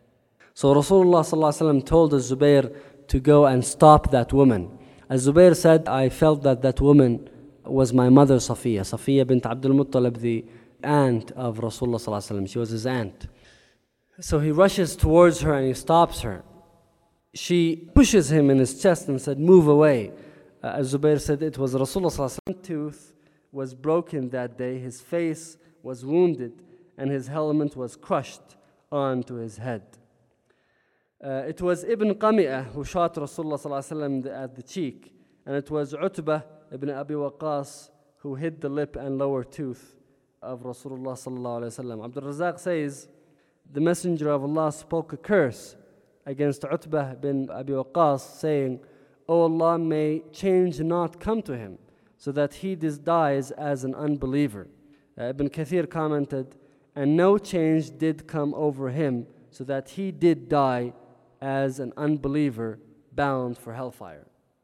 A: So Rasulullah sallallahu alaihi wasallam told Az-Zubayr to go and stop that woman. Az-Zubayr said, I felt that that woman was my mother Safiya, Safiya bint Abdul Muttalib, the aunt of Rasulullah sallallahu alaihi wasallam. She was his aunt. So he rushes towards her and he stops her. She pushes him in his chest and said, "Move away." Uh, as Zubair said, it was Rasulullah sallallahu alaihi wasallam. One tooth was broken that day, his face was wounded, and his helmet was crushed onto his head. Uh, it was Ibn Qami'ah who shot Rasulullah sallallahu alaihi wasallam at the cheek, and it was Utbah ibn Abi Waqqas who hit the lip and lower tooth of Rasulullah sallallahu alaihi wasallam. Abdul Razak says, the Messenger of Allah spoke a curse against Utbah bin Abi Waqqas, saying, "O Allah, may change not come to him, so that he dies as an unbeliever." Uh, Ibn Kathir commented, "And no change did come over him, so that he did die as an unbeliever bound for hellfire."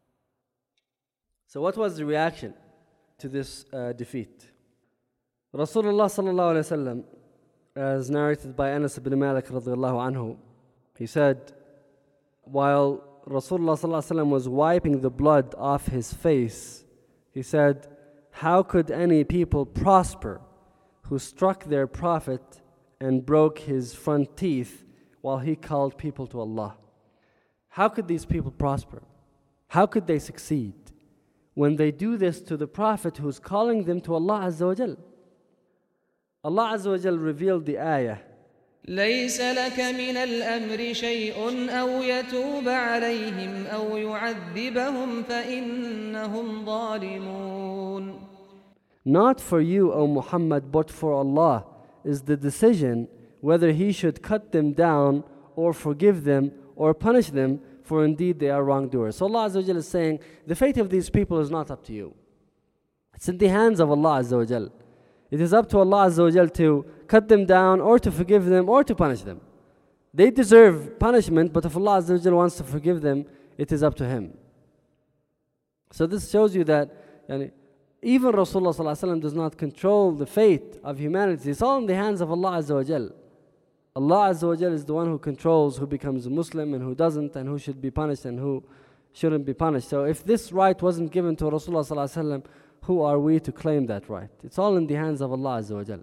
A: So what was the reaction to this uh, defeat? Rasulullah sallallahu alaihi wasallam, as narrated by Anas ibn Malik radiyallahu anhu, he said, while Rasulullah sallallahu alaihi wasallam was wiping the blood off his face, he said, "How could any people prosper who struck their prophet and broke his front teeth while he called people to Allah?" How could these people prosper? How could they succeed when they do this to the prophet who's calling them to Allah Azza wa Jal? Allah Azza wa Jal revealed the ayah,
B: ليس لك من الأمر شيء أو يتوب عليهم أو يعذبهم فإنهم ظالمون.
A: Not for you, O Muhammad, but for Allah is the decision whether He should cut them down or forgive them or punish them, for indeed they are wrongdoers. So Allah Azza wa Jal is saying, the fate of these people is not up to you. It's in the hands of Allah Azza wa Jal. It is up to Allah Azza wa Jal to cut them down or to forgive them or to punish them. They deserve punishment, but if Allah Azza wa Jal wants to forgive them, it is up to Him. So this shows you that yani, even Rasulullah sallallahu alaihi wasallam does not control the fate of humanity. It's all in the hands of Allah Azza wa Jal. Allah Azza wa Jal is the one who controls who becomes a Muslim and who doesn't, and who should be punished and who shouldn't be punished. So if this right wasn't given to Rasulullah sallallahu alaihi wasallam, who are we to claim that right? It's all in the hands of Allah Azza wa Jal.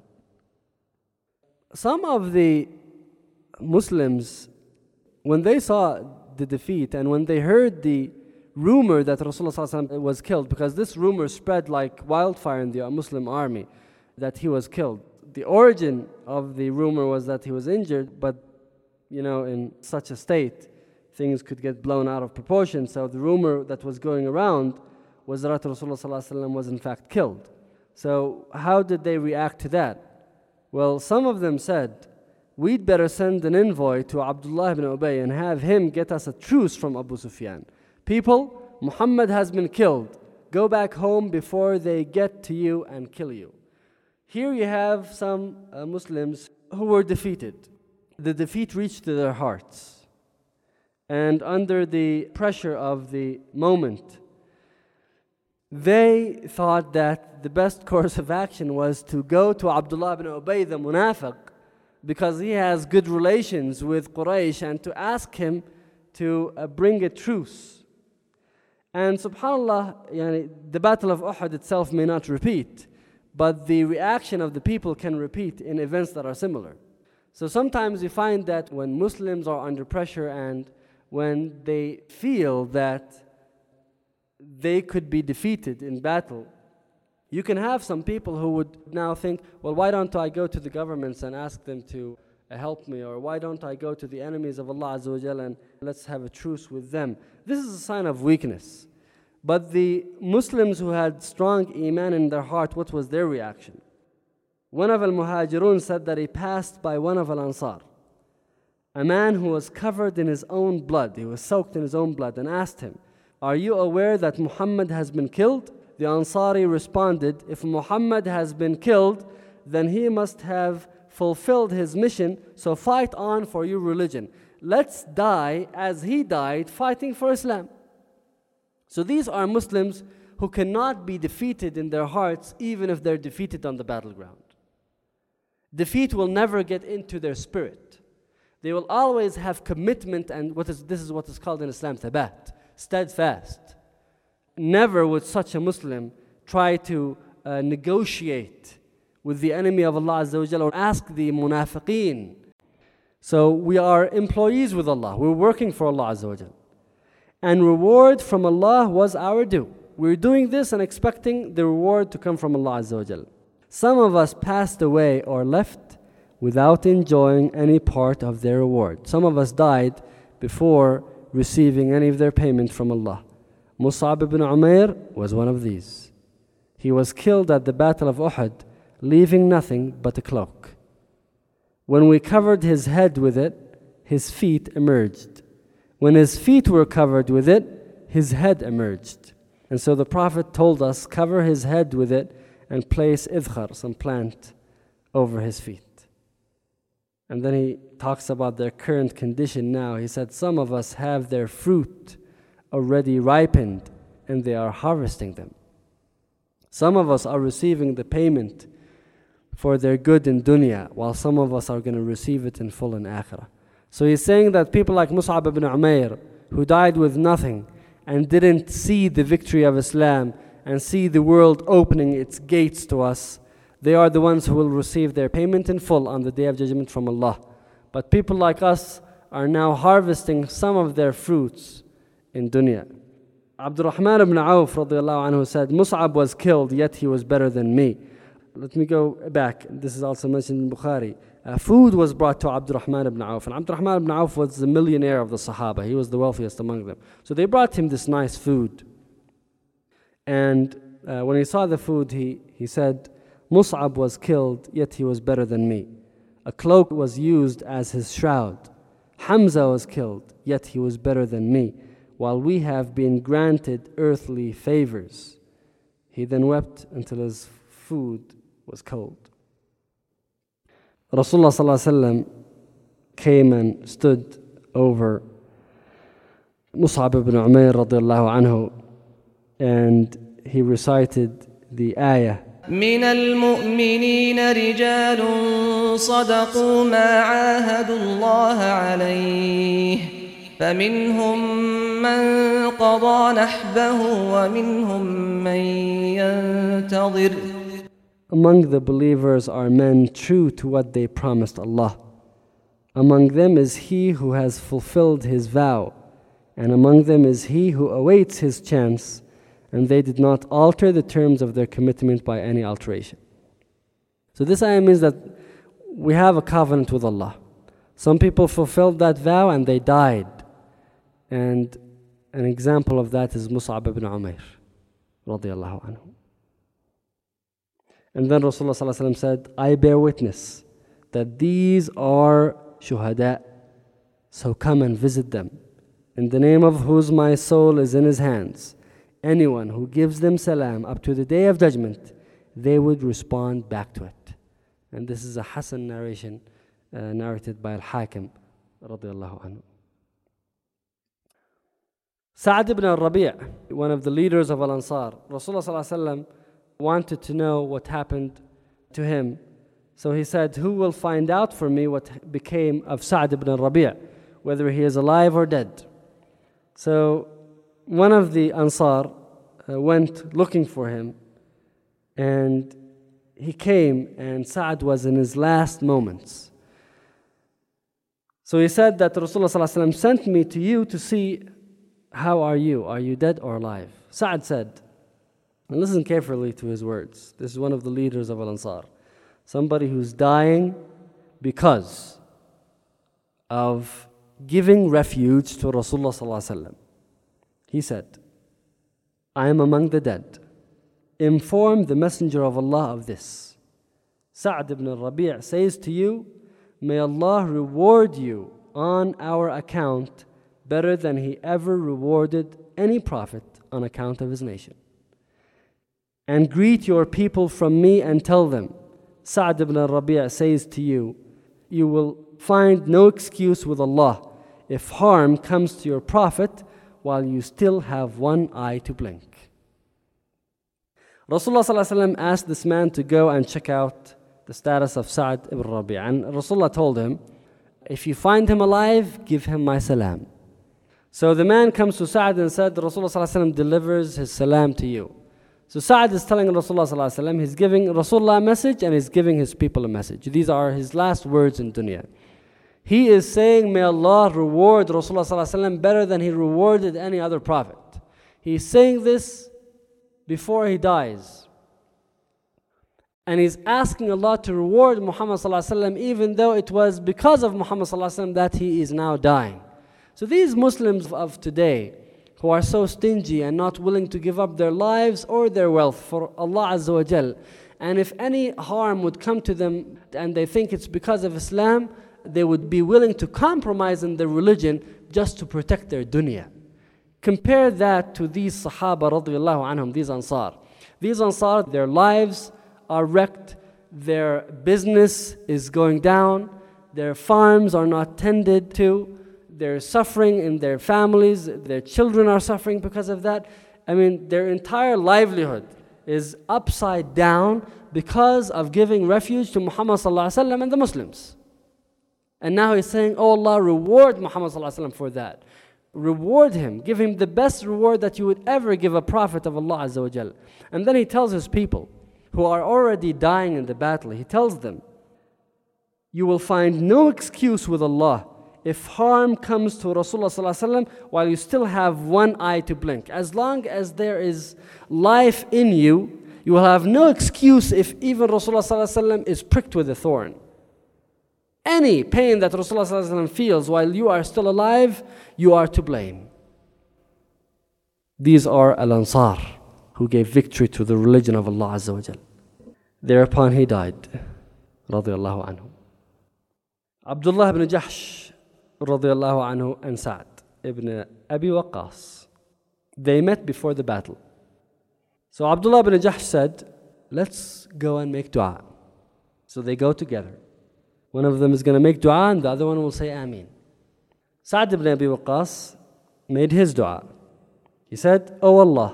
A: Some of the Muslims, when they saw the defeat and when they heard the rumor that Rasulullah sallallahu alaihi wasallam was killed, because this rumor spread like wildfire in the Muslim army, that he was killed. The origin of the rumor was that he was injured, but you know, in such a state, things could get blown out of proportion. So the rumor that was going around was that Rasulullah sallallahu alaihi wasallam was in fact killed. So how did they react to that? Well, some of them said, we'd better send an envoy to Abdullah ibn Ubay and have him get us a truce from Abu Sufyan. People, Muhammad has been killed. Go back home before they get to you and kill you. Here you have some uh, Muslims who were defeated. The defeat reached to their hearts. And under the pressure of the moment, they thought that the best course of action was to go to Abdullah ibn Ubay, the munafiq, because he has good relations with Quraysh, and to ask him to uh, bring a truce. And subhanAllah, yani, the battle of Uhud itself may not repeat, but the reaction of the people can repeat in events that are similar. So sometimes you find that when Muslims are under pressure and when they feel that they could be defeated in battle, you can have some people who would now think, well, why don't I go to the governments and ask them to uh, help me? Or why don't I go to the enemies of Allah Azza wa Jalla and let's have a truce with them? This is a sign of weakness. But the Muslims who had strong iman in their heart, what was their reaction? One of al-Muhajirun said that he passed by one of al-Ansar, a man who was covered in his own blood, he was soaked in his own blood, and asked him, "Are you aware that Muhammad has been killed?" The Ansari responded, "If Muhammad has been killed, then he must have fulfilled his mission, so fight on for your religion. Let's die as he died fighting for Islam." So these are Muslims who cannot be defeated in their hearts even if they're defeated on the battleground. Defeat will never get into their spirit. They will always have commitment, and what is, this is what is called in Islam thabat, steadfast. Never would such a Muslim try to uh, negotiate with the enemy of Allah Azza wa Jalla, or ask the munafiqeen. So we are employees with Allah. We're working for Allah Azza wa Jalla. And reward from Allah was our due. We're doing this and expecting the reward to come from Allah Azza wa Jalla. Some of us passed away or left without enjoying any part of their reward. Some of us died before receiving any of their payment from Allah. Mus'ab ibn Umair was one of these. He was killed at the Battle of Uhud, leaving nothing but a cloak. When we covered his head with it, his feet emerged. When his feet were covered with it, his head emerged. And so the Prophet told us, cover his head with it and place idkhar, some plant, over his feet. And then he talks about their current condition now. He said, some of us have their fruit already ripened and they are harvesting them. Some of us are receiving the payment for their good in dunya, while some of us are going to receive it in full in akhirah. So he's saying that people like Mus'ab ibn Umair, who died with nothing and didn't see the victory of Islam and see the world opening its gates to us, they are the ones who will receive their payment in full on the Day of Judgment from Allah. But people like us are now harvesting some of their fruits in dunya. Abdurrahman ibn Auf radiallahu anhu said, Mus'ab was killed, yet he was better than me. Let me go back. This is also mentioned in Bukhari. Uh, food was brought to Abdurrahman ibn Auf. And Abdurrahman ibn Auf was the millionaire of the Sahaba. He was the wealthiest among them. So they brought him this nice food. And uh, when he saw the food, he, he said, Mus'ab was killed, yet he was better than me. A cloak was used as his shroud. Hamza was killed, yet he was better than me, while we have been granted earthly favors. He then wept until his food was cold. Rasulullah sallallahu alaihi wasallam came and stood over Mus'ab ibn Umair radiallahu anhu, and he recited the ayah,
B: من المؤمنين رجال صدقوا ما عاهدوا الله عليه فمنهم من قضى نحبه ومنهم من ينتظر.
A: Among the believers are men true to what they promised Allah. Among them is he who has fulfilled his vow, and among them is he who awaits his chance, and they did not alter the terms of their commitment by any alteration. So this ayah means that we have a covenant with Allah. Some people fulfilled that vow and they died. And an example of that is Mus'ab ibn Umair radiallahu anhu. And then Rasulullah sallallahu alaihi wasallam said, I bear witness that these are shuhada, so come and visit them, in the name of whose my soul is in his hands. Anyone who gives them salam up to the Day of Judgment, they would respond back to it. And this is a Hasan narration uh, narrated by Al-Hakim radiallahu anhu. Sa'ad ibn al-Rabi', one of the leaders of Al-Ansar, Rasulullah sallallahu alaihi wasallam wanted to know what happened to him. So he said, who will find out for me what became of Sa'ad ibn al-Rabi', whether he is alive or dead? So one of the Ansar uh, went looking for him, and he came, and Sa'ad was in his last moments. So he said that Rasulullah sallallahu alaihi wasallam sent me to you to see, how are you? Are you dead or alive? Sa'ad said, and listen carefully to his words. This is one of the leaders of Al-Ansar. Somebody who's dying because of giving refuge to Rasulullah sallallahu alaihi wasallam. He said, I am among the dead. Inform the Messenger of Allah of this. Sa'ad ibn al-Rabi' says to you, may Allah reward you on our account better than he ever rewarded any prophet on account of his nation. And greet your people from me and tell them, Sa'ad ibn al-Rabi' says to you, you will find no excuse with Allah if harm comes to your prophet while you still have one eye to blink. Rasulullah sallallahu alaihi wasallam asked this man to go and check out the status of Sa'ad ibn Rabi', and Rasulullah told him, if you find him alive, give him my salam. So the man comes to Sa'ad and said, Rasulullah sallallahu alaihi wasallam delivers his salam to you. So Sa'ad is telling Rasulullah sallallahu alaihi wasallam, he's giving Rasulullah a message and he's giving his people a message. These are his last words in dunya. He is saying, may Allah reward Rasulullah sallallahu alaihi wasallam better than he rewarded any other prophet. He's saying this before he dies. And he's asking Allah to reward Muhammad sallallahu alaihi wasallam, even though it was because of Muhammad sallallahu alaihi wasallam that he is now dying. So these Muslims of today, who are so stingy and not willing to give up their lives or their wealth for Allah Azza wa Jal, and if any harm would come to them and they think it's because of Islam, they would be willing to compromise in their religion just to protect their dunya. Compare that to these Sahaba radiyallahu anhum, these Ansar. These Ansar, their lives are wrecked, their business is going down, their farms are not tended to, they're suffering in their families, their children are suffering because of that. I mean, their entire livelihood is upside down because of giving refuge to Muhammad sallallahu alaihi wasallam and the Muslims. And now he's saying, oh Allah, reward Muhammad sallallahu alaihi wasallam for that. Reward him, give him the best reward that you would ever give a prophet of Allah Azza wa Jal. And then he tells his people, who are already dying in the battle, he tells them, you will find no excuse with Allah if harm comes to Rasulullah sallallahu alaihi wasallam while you still have one eye to blink. As long as there is life in you, you will have no excuse if even Rasulullah sallallahu alaihi wasallam is pricked with a thorn. Any pain that Rasulullah sallallahu alaihi wasallam feels while you are still alive, you are to blame. These are Al-Ansar, who gave victory to the religion of Allah Azza wa Jal. Thereupon he died, radiyallahu anhu. Abdullah ibn Jahsh, radiyallahu anhu, and Sa'd ibn Abi Waqqas, they met before the battle. So Abdullah ibn Jahsh said, let's go and make dua. So they go together. One of them is going to make dua and the other one will say Ameen. Sa'd ibn Abi Waqqas made his dua. He said, oh Allah,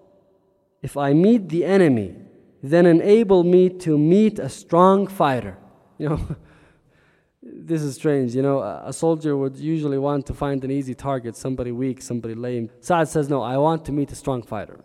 A: if I meet the enemy, then enable me to meet a strong fighter. You know, this is strange. You know, a soldier would usually want to find an easy target, somebody weak, somebody lame. Sa'd says, no, I want to meet a strong fighter,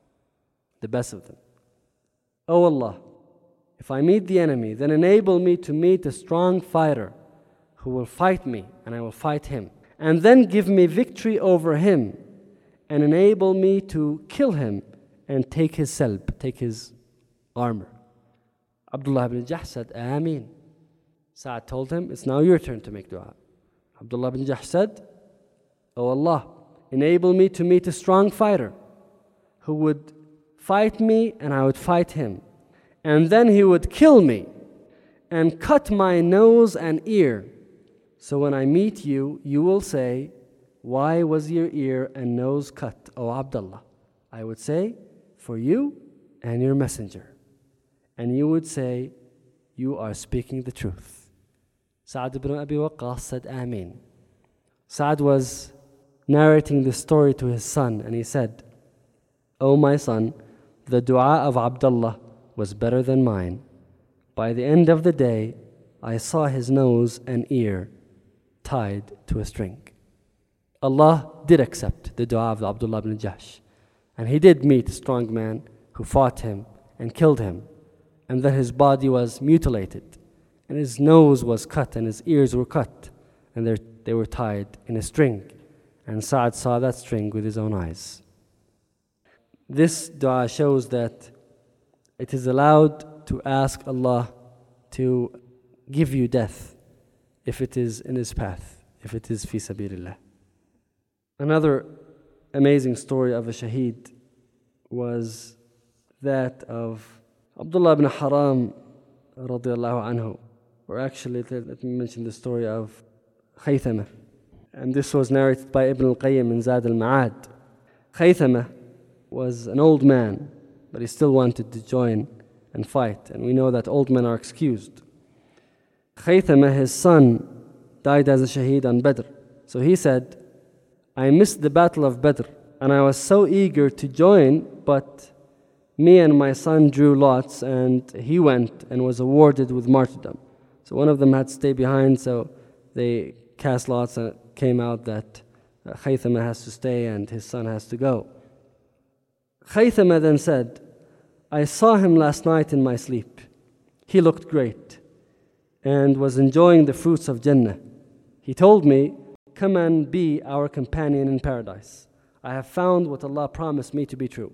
A: the best of them. Oh Allah, if I meet the enemy, then enable me to meet a strong fighter who will fight me and I will fight him. And then give me victory over him and enable me to kill him and take his selb, take his armor. Abdullah ibn Jahsh said, Ameen. Sa'd told him, it's now your turn to make dua. Abdullah ibn Jahsh said, oh Allah, enable me to meet a strong fighter who would fight me and I would fight him. And then he would kill me and cut my nose and ear. So when I meet you, you will say, why was your ear and nose cut, O Abdullah? I would say, for you and your messenger. And you would say, you are speaking the truth. Sa'd ibn Abi Waqqas said, Ameen. Sa'd was narrating this story to his son, and he said, O my son, the dua of Abdullah was better than mine. By the end of the day, I saw his nose and ear tied to a string. Allah did accept the dua of Abdullah ibn Jahsh, and he did meet a strong man who fought him and killed him, and then his body was mutilated, and his nose was cut, and his ears were cut, and they were tied in a string. And Sa'd saw that string with his own eyes. This dua shows that it is allowed to ask Allah to give you death if it is in His path, if it is fi sabilillah. Another amazing story of a shaheed was that of Abdullah ibn Haram radiallahu anhu, or actually let me mention the story of Khaythama. And this was narrated by Ibn al-Qayyim in Zad al-Ma'ad. Khaythama was an old man, but he still wanted to join and fight. And we know that old men are excused. Khaythama, his son, died as a shaheed on Badr. So he said, I missed the battle of Badr, and I was so eager to join, but me and my son drew lots, and he went and was awarded with martyrdom. So one of them had to stay behind, so they cast lots, and it came out that Khaythama has to stay and his son has to go. Khaythama then said, I saw him last night in my sleep. He looked great and was enjoying the fruits of Jannah. He told me, come and be our companion in paradise. I have found what Allah promised me to be true.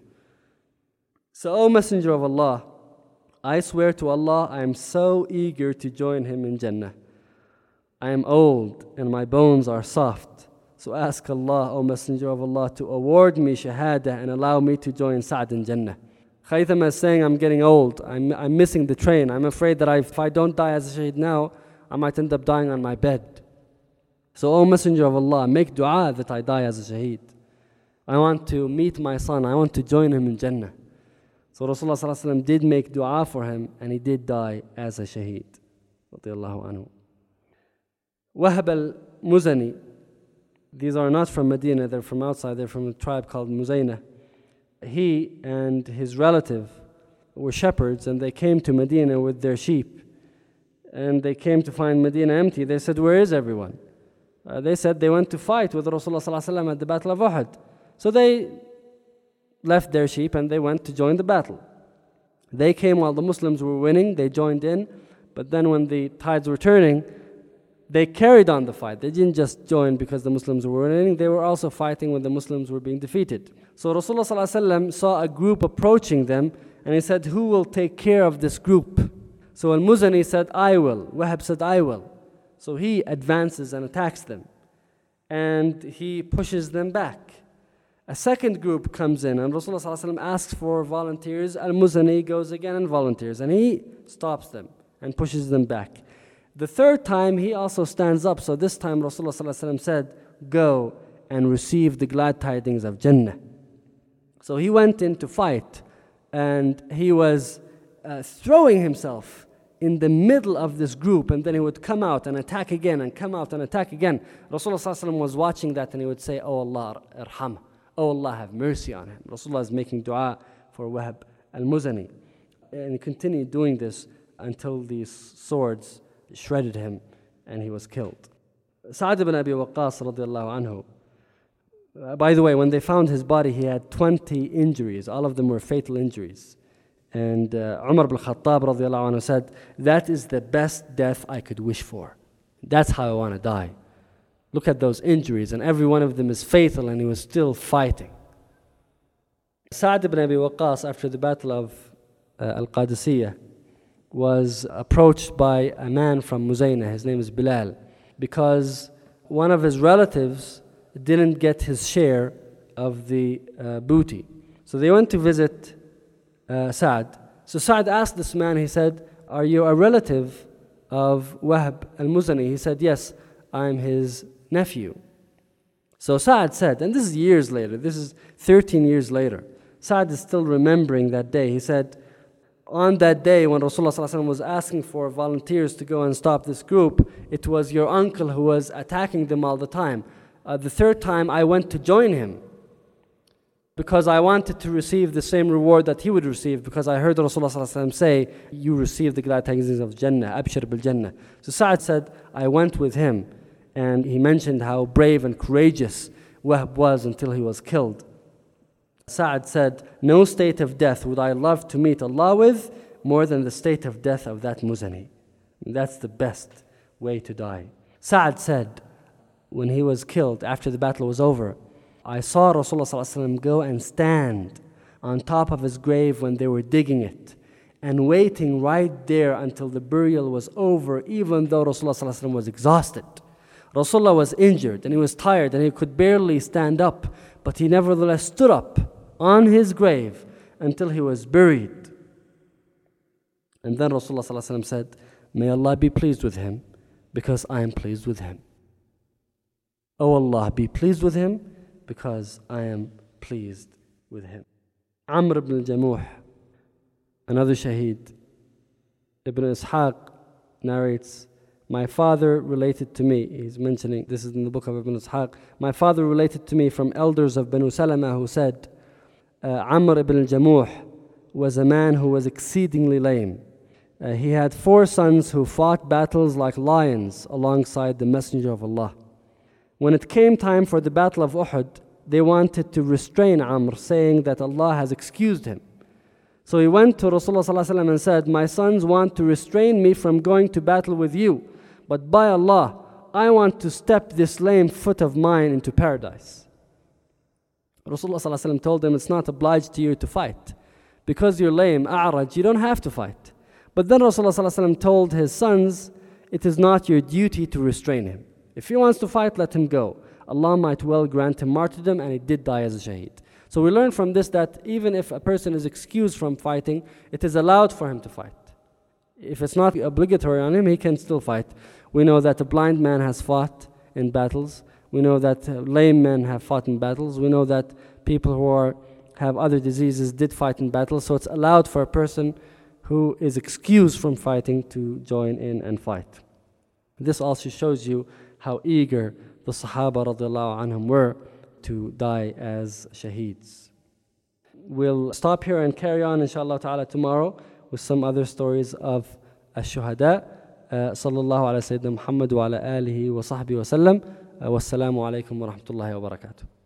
A: So, O Messenger of Allah, I swear to Allah, I am so eager to join him in Jannah. I am old and my bones are soft. So ask Allah, O Messenger of Allah, to award me shahada and allow me to join Sa'd in Jannah. Khaythama is saying, I'm getting old. I'm, I'm missing the train. I'm afraid that I, if I don't die as a shaheed now, I might end up dying on my bed. So, O Messenger of Allah, make dua that I die as a shaheed. I want to meet my son. I want to join him in Jannah. So Rasulullah sallallahu alaihi wasallam did make dua for him, and he did die as a shaheed. Radiyallahu anhu. Wahab al-Muzani. These are not from Medina, they're from outside. They're from a tribe called Muzayna. He and his relative were shepherds, and they came to Medina with their sheep. And they came to find Medina empty. They said, where is everyone? Uh, they said they went to fight with Rasulullah sallallahu alaihi wasallam at the Battle of Uhud. So they left their sheep and they went to join the battle. They came while the Muslims were winning, they joined in, but then when the tides were turning, they carried on the fight. They didn't just join because the Muslims were winning, they were also fighting when the Muslims were being defeated. So Rasulullah sallallahu alaihi wasallam saw a group approaching them, and he said, who will take care of this group? So Al-Muzani said, I will. Wahab said, I will. So he advances and attacks them, and he pushes them back. A second group comes in, and Rasulullah sallallahu alaihi wasallam asks for volunteers. Al-Muzani goes again and volunteers, and he stops them and pushes them back. The third time, he also stands up. So this time, Rasulullah sallallahu alaihi wasallam said, go and receive the glad tidings of Jannah. So he went in to fight, and he was uh, throwing himself in the middle of this group, and then he would come out and attack again, and come out and attack again. Rasulullah sallallahu alaihi wasallam was watching that, and he would say, oh Allah, irham. Oh Allah, have mercy on him. Rasulullah is making dua for Wahab al-Muzani. And he continued doing this until these swords shredded him and he was killed. Sa'd ibn Abi Waqqas radiallahu anhu. Uh, by the way, when they found his body, he had twenty injuries. All of them were fatal injuries. And uh, Umar ibn Khattab radiallahu anhu said, that is the best death I could wish for. That's how I want to die. Look at those injuries, and every one of them is fatal, and he was still fighting. Sa'd ibn Abi Waqqas, after the battle of uh, Al-Qadisiyah, was approached by a man from Muzayna. His name is Bilal, because one of his relatives didn't get his share of the uh, booty. So they went to visit uh, Sa'd. So Sa'd asked this man, he said, are you a relative of Wahab al-Muzani? He said, yes, I'm his nephew. So Sa'd said, and this is years later, this is thirteen years later, Sa'd is still remembering that day. He said, on that day when Rasulullah sallallahu alaihi wasallam was asking for volunteers to go and stop this group, it was your uncle who was attacking them all the time. Uh, the third time I went to join him because I wanted to receive the same reward that he would receive, because I heard Rasulullah sallallahu alaihi wasallam say, you receive the glad tidings of Jannah, abshir bil Jannah. So Sa'd said, I went with him. And he mentioned how brave and courageous Wahb was until he was killed. Sa'd said, no state of death would I love to meet Allah with more than the state of death of that Muzani. And that's the best way to die. Sa'd said, when he was killed, after the battle was over, I saw Rasulullah sallallahu alaihi wasallam go and stand on top of his grave when they were digging it, and waiting right there until the burial was over, even though Rasulullah sallallahu alaihi wasallam was exhausted. Rasulullah was injured and he was tired and he could barely stand up, but he nevertheless stood up on his grave until he was buried. And then Rasulullah sallallahu alaihi wasallam said, may Allah be pleased with him because I am pleased with him. Oh Allah, be pleased with him because I am pleased with him. Amr ibn al-Jamuh, another shaheed, Ibn Ishaq narrates, my father related to me, he's mentioning, this is in the book of Ibn Ishaq, my father related to me from elders of Banu Salama who said, uh, Amr ibn al-Jamuh was a man who was exceedingly lame. Uh, he had four sons who fought battles like lions alongside the Messenger of Allah. When it came time for the battle of Uhud, they wanted to restrain Amr, saying that Allah has excused him. So he went to Rasulullah sallallahu alaihi wasallam and said, my sons want to restrain me from going to battle with you, but by Allah, I want to step this lame foot of mine into paradise. Rasulullah sallallahu alaihi wasallam told them, it's not obliged to you to fight. Because you're lame, a'raj, you don't have to fight. But then Rasulullah sallallahu alaihi wasallam told his sons, it is not your duty to restrain him. If he wants to fight, let him go. Allah might well grant him martyrdom, and he did die as a shaheed. So we learn from this that even if a person is excused from fighting, it is allowed for him to fight. If it's not obligatory on him, he can still fight. We know that a blind man has fought in battles. We know that lame men have fought in battles. We know that people who are, have other diseases did fight in battles. So it's allowed for a person who is excused from fighting to join in and fight. This also shows you how eager the Sahaba radiallahu anhum were to die as shaheeds. We'll stop here and carry on inshallah ta'ala tomorrow with some other stories of ash-shuhada. Uh, sallallahu ala Sayyidina Muhammad wa ala alihi wa sahbihi wa sallam. Uh, wassalamu alaikum wa rahmatullahi wa barakatuh.